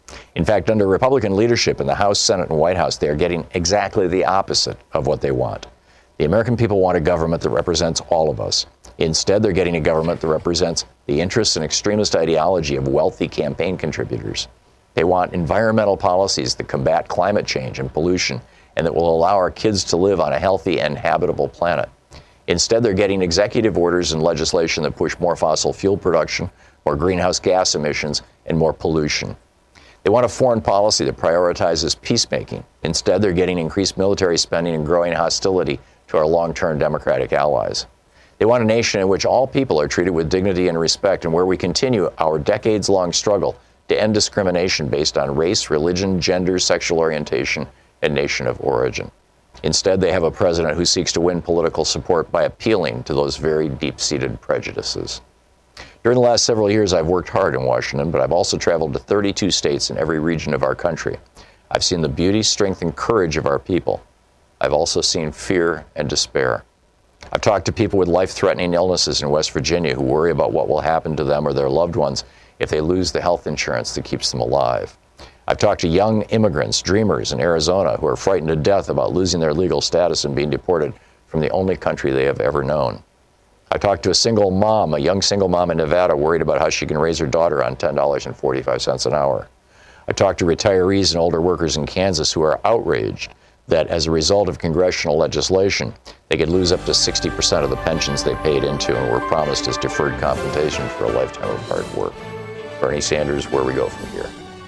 In fact, under Republican leadership in the House, Senate, and White House, they are getting exactly the opposite of what they want. The American people want a government that represents all of us. Instead, they're getting a government that represents the interests and extremist ideology of wealthy campaign contributors. They want environmental policies that combat climate change and pollution and that will allow our kids to live on a healthy and habitable planet. Instead, they're getting executive orders and legislation that push more fossil fuel production, more greenhouse gas emissions, and more pollution. They want a foreign policy that prioritizes peacemaking. Instead, they're getting increased military spending and growing hostility to our long-term democratic allies. They want a nation in which all people are treated with dignity and respect and where we continue our decades-long struggle to end discrimination based on race, religion, gender, sexual orientation, and nation of origin. Instead, they have a president who seeks to win political support by appealing to those very deep-seated prejudices. During the last several years, I've worked hard in Washington, but I've also traveled to thirty-two states in every region of our country. I've seen the beauty, strength, and courage of our people. I've also seen fear and despair. I've talked to people with life-threatening illnesses in West Virginia who worry about what will happen to them or their loved ones if they lose the health insurance that keeps them alive. I've talked to young immigrants, dreamers in Arizona who are frightened to death about losing their legal status and being deported from the only country they have ever known. I talked to a single mom, a young single mom in Nevada, worried about how she can raise her daughter on ten dollars and forty-five cents an hour. I talked to retirees and older workers in Kansas who are outraged that as a result of congressional legislation, they could lose up to sixty percent of the pensions they paid into and were promised as deferred compensation for a lifetime of hard work. Bernie Sanders, where we go from here.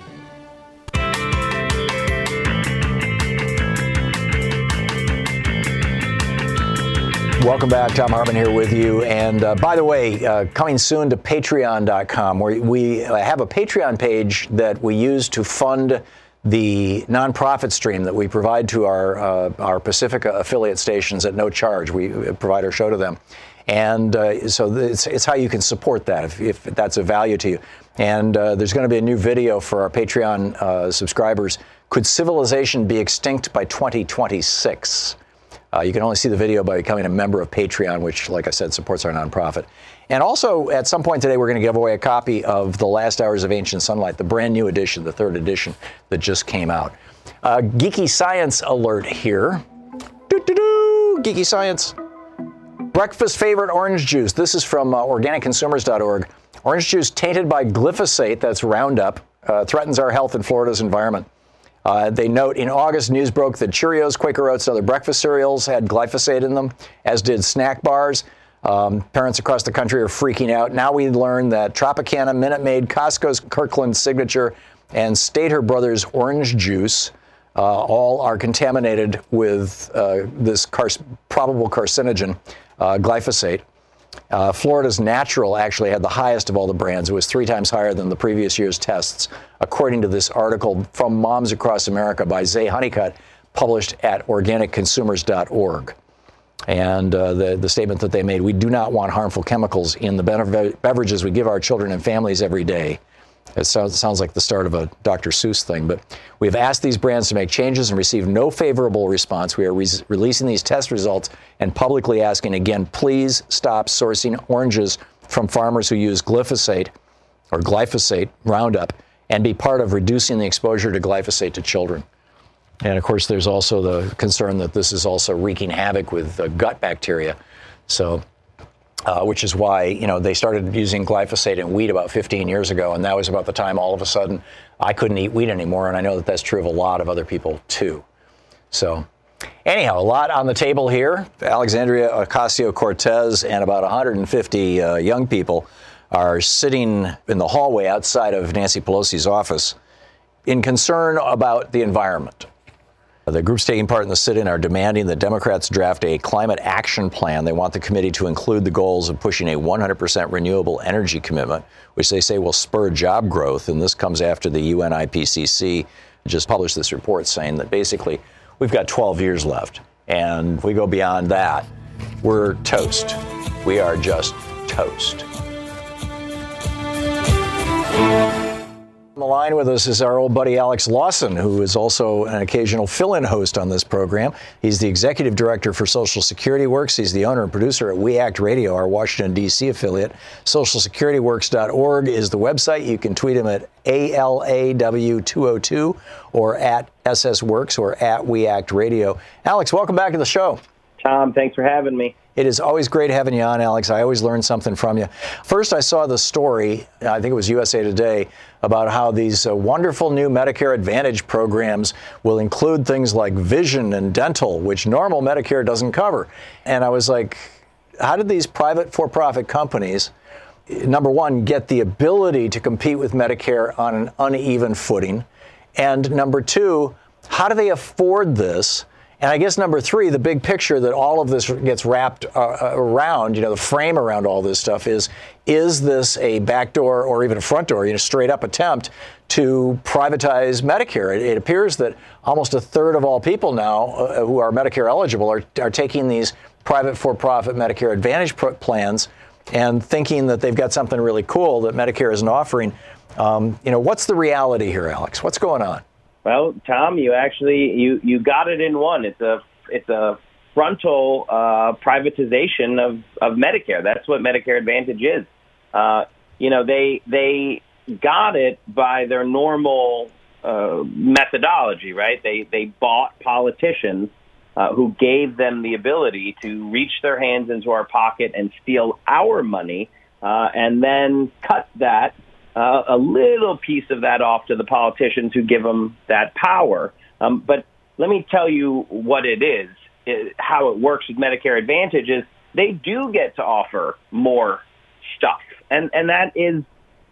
Welcome back. Thom Hartmann here with you. And uh, by the way, uh, coming soon to patreon dot com, where we have a Patreon page that we use to fund the nonprofit stream that we provide to our uh, our Pacifica affiliate stations at no charge. We provide our show to them. And uh, so it's, it's how you can support that if, if that's of value to you. And uh, there's going to be a new video for our Patreon uh, subscribers. Could civilization be extinct by twenty twenty-six? Uh, you can only see the video by becoming a member of Patreon, which, like I said, supports our nonprofit. And also, at some point today, we're going to give away a copy of The Last Hours of Ancient Sunlight, the brand new edition, the third edition that just came out. Uh, geeky science alert here. Doo-doo-doo, geeky science. Breakfast favorite orange juice. This is from uh, organic consumers dot org. Orange juice tainted by glyphosate, that's Roundup, uh, threatens our health and Florida's environment. Uh, they note in August, news broke that Cheerios, Quaker Oats, and other breakfast cereals had glyphosate in them, as did snack bars. Um, parents across the country are freaking out. Now we learn that Tropicana, Minute Maid, Costco's Kirkland Signature, and Stater Brothers orange juice uh, all are contaminated with uh, this car- probable carcinogen, uh, glyphosate. Uh, Florida's Natural actually had the highest of all the brands. It was three times higher than the previous year's tests, according to this article from Moms Across America by Zay Honeycutt, published at organic consumers dot org. And uh, the, the statement that they made, we do not want harmful chemicals in the bev- beverages we give our children and families every day. It sounds, sounds like the start of a Doctor Seuss thing, but we've asked these brands to make changes and received no favorable response. We are re- releasing these test results and publicly asking again, please stop sourcing oranges from farmers who use glyphosate or glyphosate Roundup and be part of reducing the exposure to glyphosate to children. And of course, there's also the concern that this is also wreaking havoc with uh, gut bacteria. So. Uh, which is why, you know, they started using glyphosate in wheat about fifteen years ago, and that was about the time all of a sudden I couldn't eat wheat anymore, and I know that that's true of a lot of other people too. So anyhow, a lot on the table here. Alexandria Ocasio-Cortez and about one hundred fifty uh, young people are sitting in the hallway outside of Nancy Pelosi's office in concern about the environment. The groups taking part in the sit-in are demanding that Democrats draft a climate action plan. They want the committee to include the goals of pushing a one hundred percent renewable energy commitment, which they say will spur job growth. And this comes after the U N I P C C just published this report saying that basically we've got twelve years left. And if we go beyond that, we're toast. We are just toast. the line with us is our old buddy Alex Lawson, who is also an occasional fill-in host on this program. He's the executive director for Social Security Works. He's the owner and producer at We Act Radio, our Washington, D C affiliate. social security works dot org is the website. You can tweet him at A L A W two oh two or at S S Works or at We Act Radio. Alex, welcome back to the show. Tom, thanks for having me. It is always great having you on, Alex. I always learn something from you. First, I saw the story, I think it was U S A Today, about how these uh, wonderful new Medicare Advantage programs will include things like vision and dental, which normal Medicare doesn't cover. And I was like, how did these private for-profit companies, number one, get the ability to compete with Medicare on an uneven footing? And number two, how do they afford this? And I guess number three, the big picture that all of this gets wrapped uh, around, you know, the frame around all this stuff is, is this a backdoor or even a front door, you know, straight up attempt to privatize Medicare? It, it appears that almost a third of all people now uh, who are Medicare eligible are, are taking these private for-profit Medicare Advantage pro- plans and thinking that they've got something really cool that Medicare isn't offering. Um, you know, what's the reality here, Alex? What's going on? Well, Tom, you actually you, you got it in one. It's a it's a frontal uh, privatization of, of Medicare. That's what Medicare Advantage is. Uh, you know, they they got it by their normal uh, methodology, right? They they bought politicians uh, who gave them the ability to reach their hands into our pocket and steal our money, uh, and then cut that. Uh, a little piece of that off to the politicians who give them that power. Um, but let me tell you what it is, it, how it works with Medicare Advantage is they do get to offer more stuff. And, and that is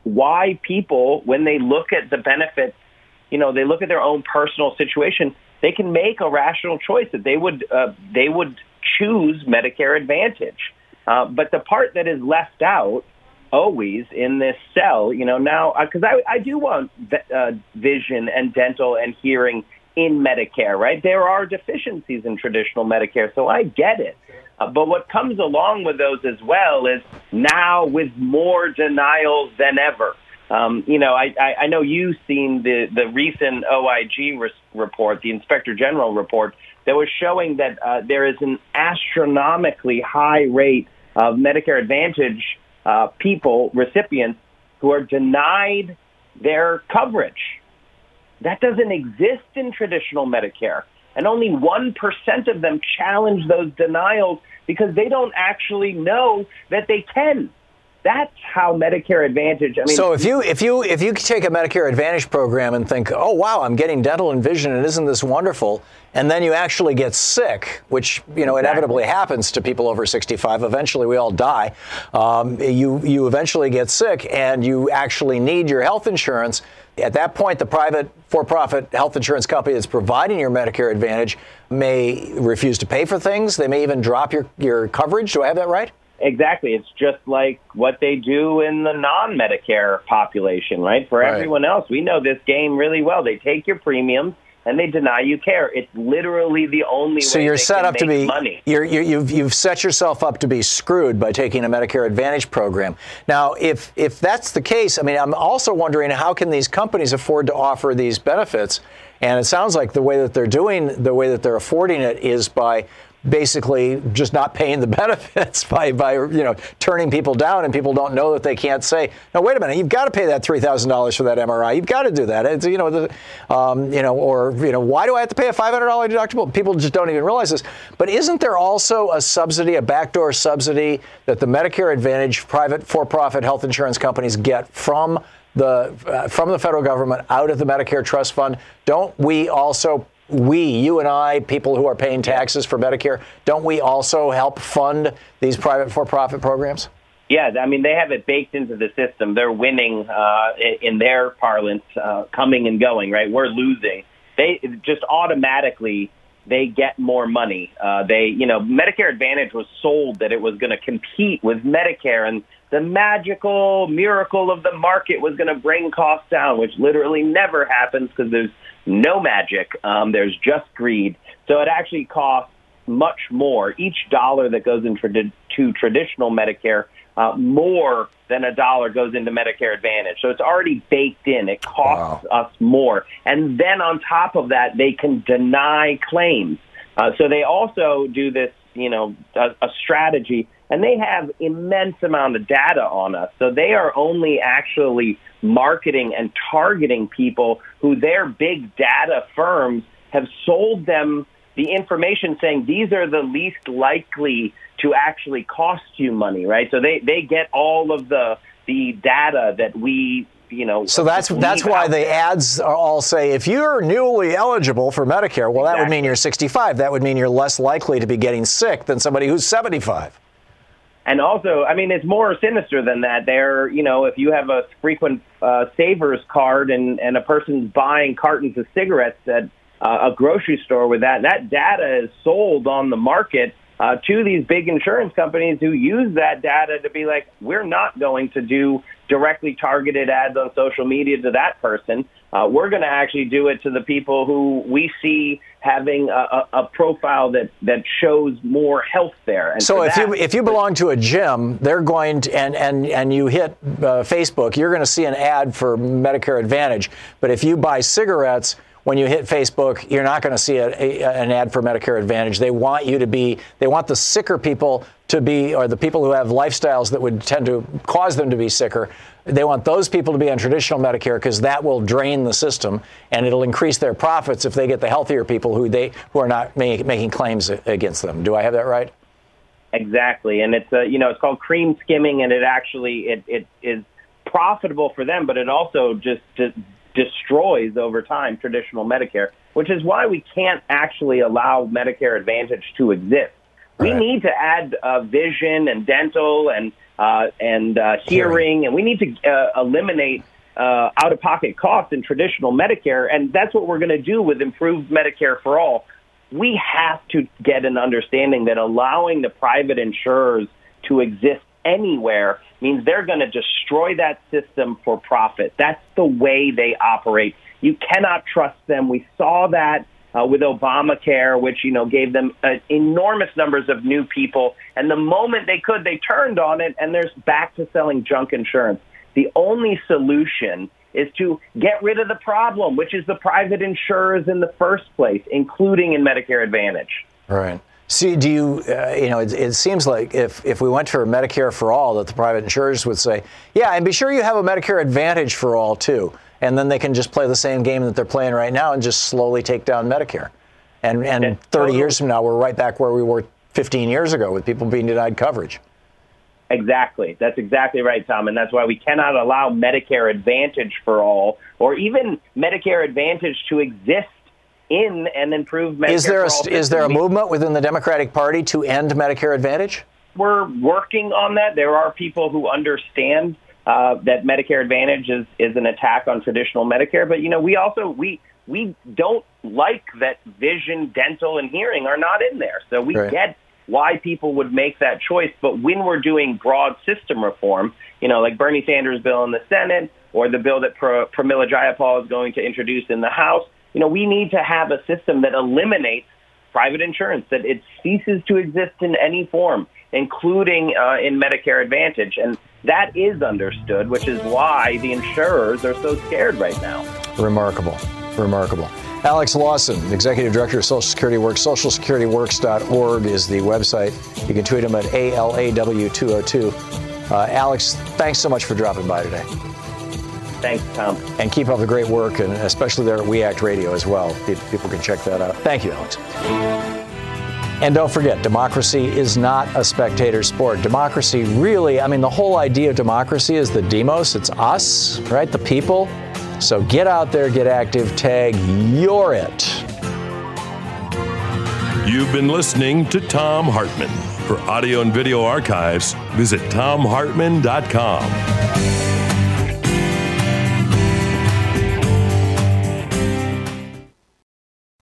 why people, when they look at the benefits, you know, they look at their own personal situation, they can make a rational choice that they would, uh, they would choose Medicare Advantage. Uh, but the part that is left out always in this cell, you know, now, because I, I do want uh, vision and dental and hearing in Medicare, right? There are deficiencies in traditional Medicare, so I get it. Uh, but what comes along with those as well is now with more denials than ever. Um, you know, I, I, I know you've seen the, the recent O I G res- report, the Inspector General report, that was showing that uh, there is an astronomically high rate of Medicare Advantage Uh, people, recipients, who are denied their coverage. That doesn't exist in traditional Medicare. And only one percent of them challenge those denials because they don't actually know that they can. That's how Medicare Advantage. I mean, so if you if you if you take a Medicare Advantage program and think, oh wow, I'm getting dental and vision, and isn't this wonderful? And then you actually get sick, which you know inevitably happens to people over sixty-five. Eventually, we all die. Um, you you eventually get sick, and you actually need your health insurance. At that point, the private for-profit health insurance company that's providing your Medicare Advantage may refuse to pay for things. They may even drop your your coverage. Do I have that right? Exactly. It's just like what they do in the non-Medicare population, right? For right. everyone else, we know this game really well. They take your premiums and they deny you care. It's literally the only so way you're they set can up make to be, money. You're, you're, you've, you've set yourself up to be screwed by taking a Medicare Advantage program. Now, if if that's the case, I mean, I'm also wondering how can these companies afford to offer these benefits? And it sounds like the way that they're doing, the way that they're affording it is by basically just not paying the benefits by, by, you know, turning people down, and people don't know that they can't say, no, wait a minute, you've got to pay that three thousand dollars for that M R I. You've got to do that. It's, you know, the, um, you know, or, you know, why do I have to pay a five hundred dollars deductible? People just don't even realize this. But isn't there also a subsidy, a backdoor subsidy that the Medicare Advantage private for-profit health insurance companies get from the, uh, from the federal government out of the Medicare Trust Fund? Don't we also We, you and I, people who are paying taxes for Medicare, don't we also help fund these private for-profit programs? Yeah, I mean, they have it baked into the system. They're winning uh, in their parlance, uh, coming and going, right? We're losing. They just automatically, they get more money. Uh, they, you know, Medicare Advantage was sold that it was going to compete with Medicare, and the magical miracle of the market was going to bring costs down, which literally never happens because there's no magic. Um, there's just greed. So it actually costs much more, each dollar that goes into to traditional Medicare, uh, more than a dollar goes into Medicare Advantage. So it's already baked in. It costs wow. us more. And then on top of that, they can deny claims. Uh, so they also do this, you know, a, a strategy, and they have immense amount of data on us. So they are only actually marketing and targeting people who their big data firms have sold them the information saying these are the least likely to actually cost you money, right? So they, they get all of the the data that we, you know. So that's that's why the ads are all say, if you're newly eligible for Medicare, well, exactly. that would mean you're sixty-five. That would mean you're less likely to be getting sick than somebody who's seventy-five. And also, I mean, it's more sinister than that. They're, you know, if you have a frequent uh, savers card and, and a person's buying cartons of cigarettes at uh, a grocery store with that, that data is sold on the market uh, to these big insurance companies who use that data to be like, we're not going to do directly targeted ads on social media to that person. Uh, we're going to actually do it to the people who we see having a, a, a profile that, that shows more health there. And so if that, you if you belong to a gym, they're going to, and, and, and you hit uh, Facebook, you're going to see an ad for Medicare Advantage. But if you buy cigarettes, when you hit Facebook, you're not going to see a, a, an ad for Medicare Advantage. They want you to be, they want the sicker people to be, or the people who have lifestyles that would tend to cause them to be sicker. They want those people to be on traditional Medicare because that will drain the system and it'll increase their profits if they get the healthier people who they who are not make, making claims against them. Do I have that right? Exactly, and it's a, you know, it's called cream skimming, and it actually it it is profitable for them, but it also just de- destroys over time traditional Medicare, which is why we can't actually allow Medicare Advantage to exist. We right. need to add uh, vision and dental and uh, and uh, hearing, and we need to uh, eliminate uh, out-of-pocket costs in traditional Medicare, and that's what we're going to do with improved Medicare for all. We have to get an understanding that allowing the private insurers to exist anywhere means they're going to destroy that system for profit. That's the way they operate. You cannot trust them. We saw that Uh, with Obamacare, which, you know, gave them uh, enormous numbers of new people. And the moment they could, they turned on it, and they're back to selling junk insurance. The only solution is to get rid of the problem, which is the private insurers in the first place, including in Medicare Advantage. Right. See, do you, uh, you know, it, it seems like if, if we went for Medicare for all, that the private insurers would say, yeah, and be sure you have a Medicare Advantage for all, too. And then they can just play the same game that they're playing right now and just slowly take down Medicare. And and yeah, thirty totally. years from now, we're right back where we were fifteen years ago with people being denied coverage. Exactly. That's exactly right, Tom. And that's why we cannot allow Medicare Advantage for all, or even Medicare Advantage to exist in an improved Medicare is there for all. A, is there a movement within the Democratic Party to end Medicare Advantage? We're working on that. There are people who understand Uh, that Medicare Advantage is, is an attack on traditional Medicare. But, you know, we also, we we don't like that vision, dental, and hearing are not in there. So we right. get why people would make that choice. But when we're doing broad system reform, you know, like Bernie Sanders' bill in the Senate or the bill that Pr- Pramila Jayapal is going to introduce in the House, you know, we need to have a system that eliminates private insurance, that it ceases to exist in any form, including uh, in Medicare Advantage. And that is understood, which is why the insurers are so scared right now. Remarkable. Remarkable. Alex Lawson, Executive Director of Social Security Works. social security works dot org is the website. You can tweet him at A L A W two oh two. Uh, Alex, thanks so much for dropping by today. Thanks, Tom. And keep up the great work, and especially there at We Act Radio as well. People can check that out. Thank you, Alex. And don't forget, democracy is not a spectator sport. Democracy really, I mean, the whole idea of democracy is the demos. It's us, right? The people. So get out there, get active, tag, you're it. You've been listening to Thom Hartmann. For audio and video archives, visit thom hartmann dot com.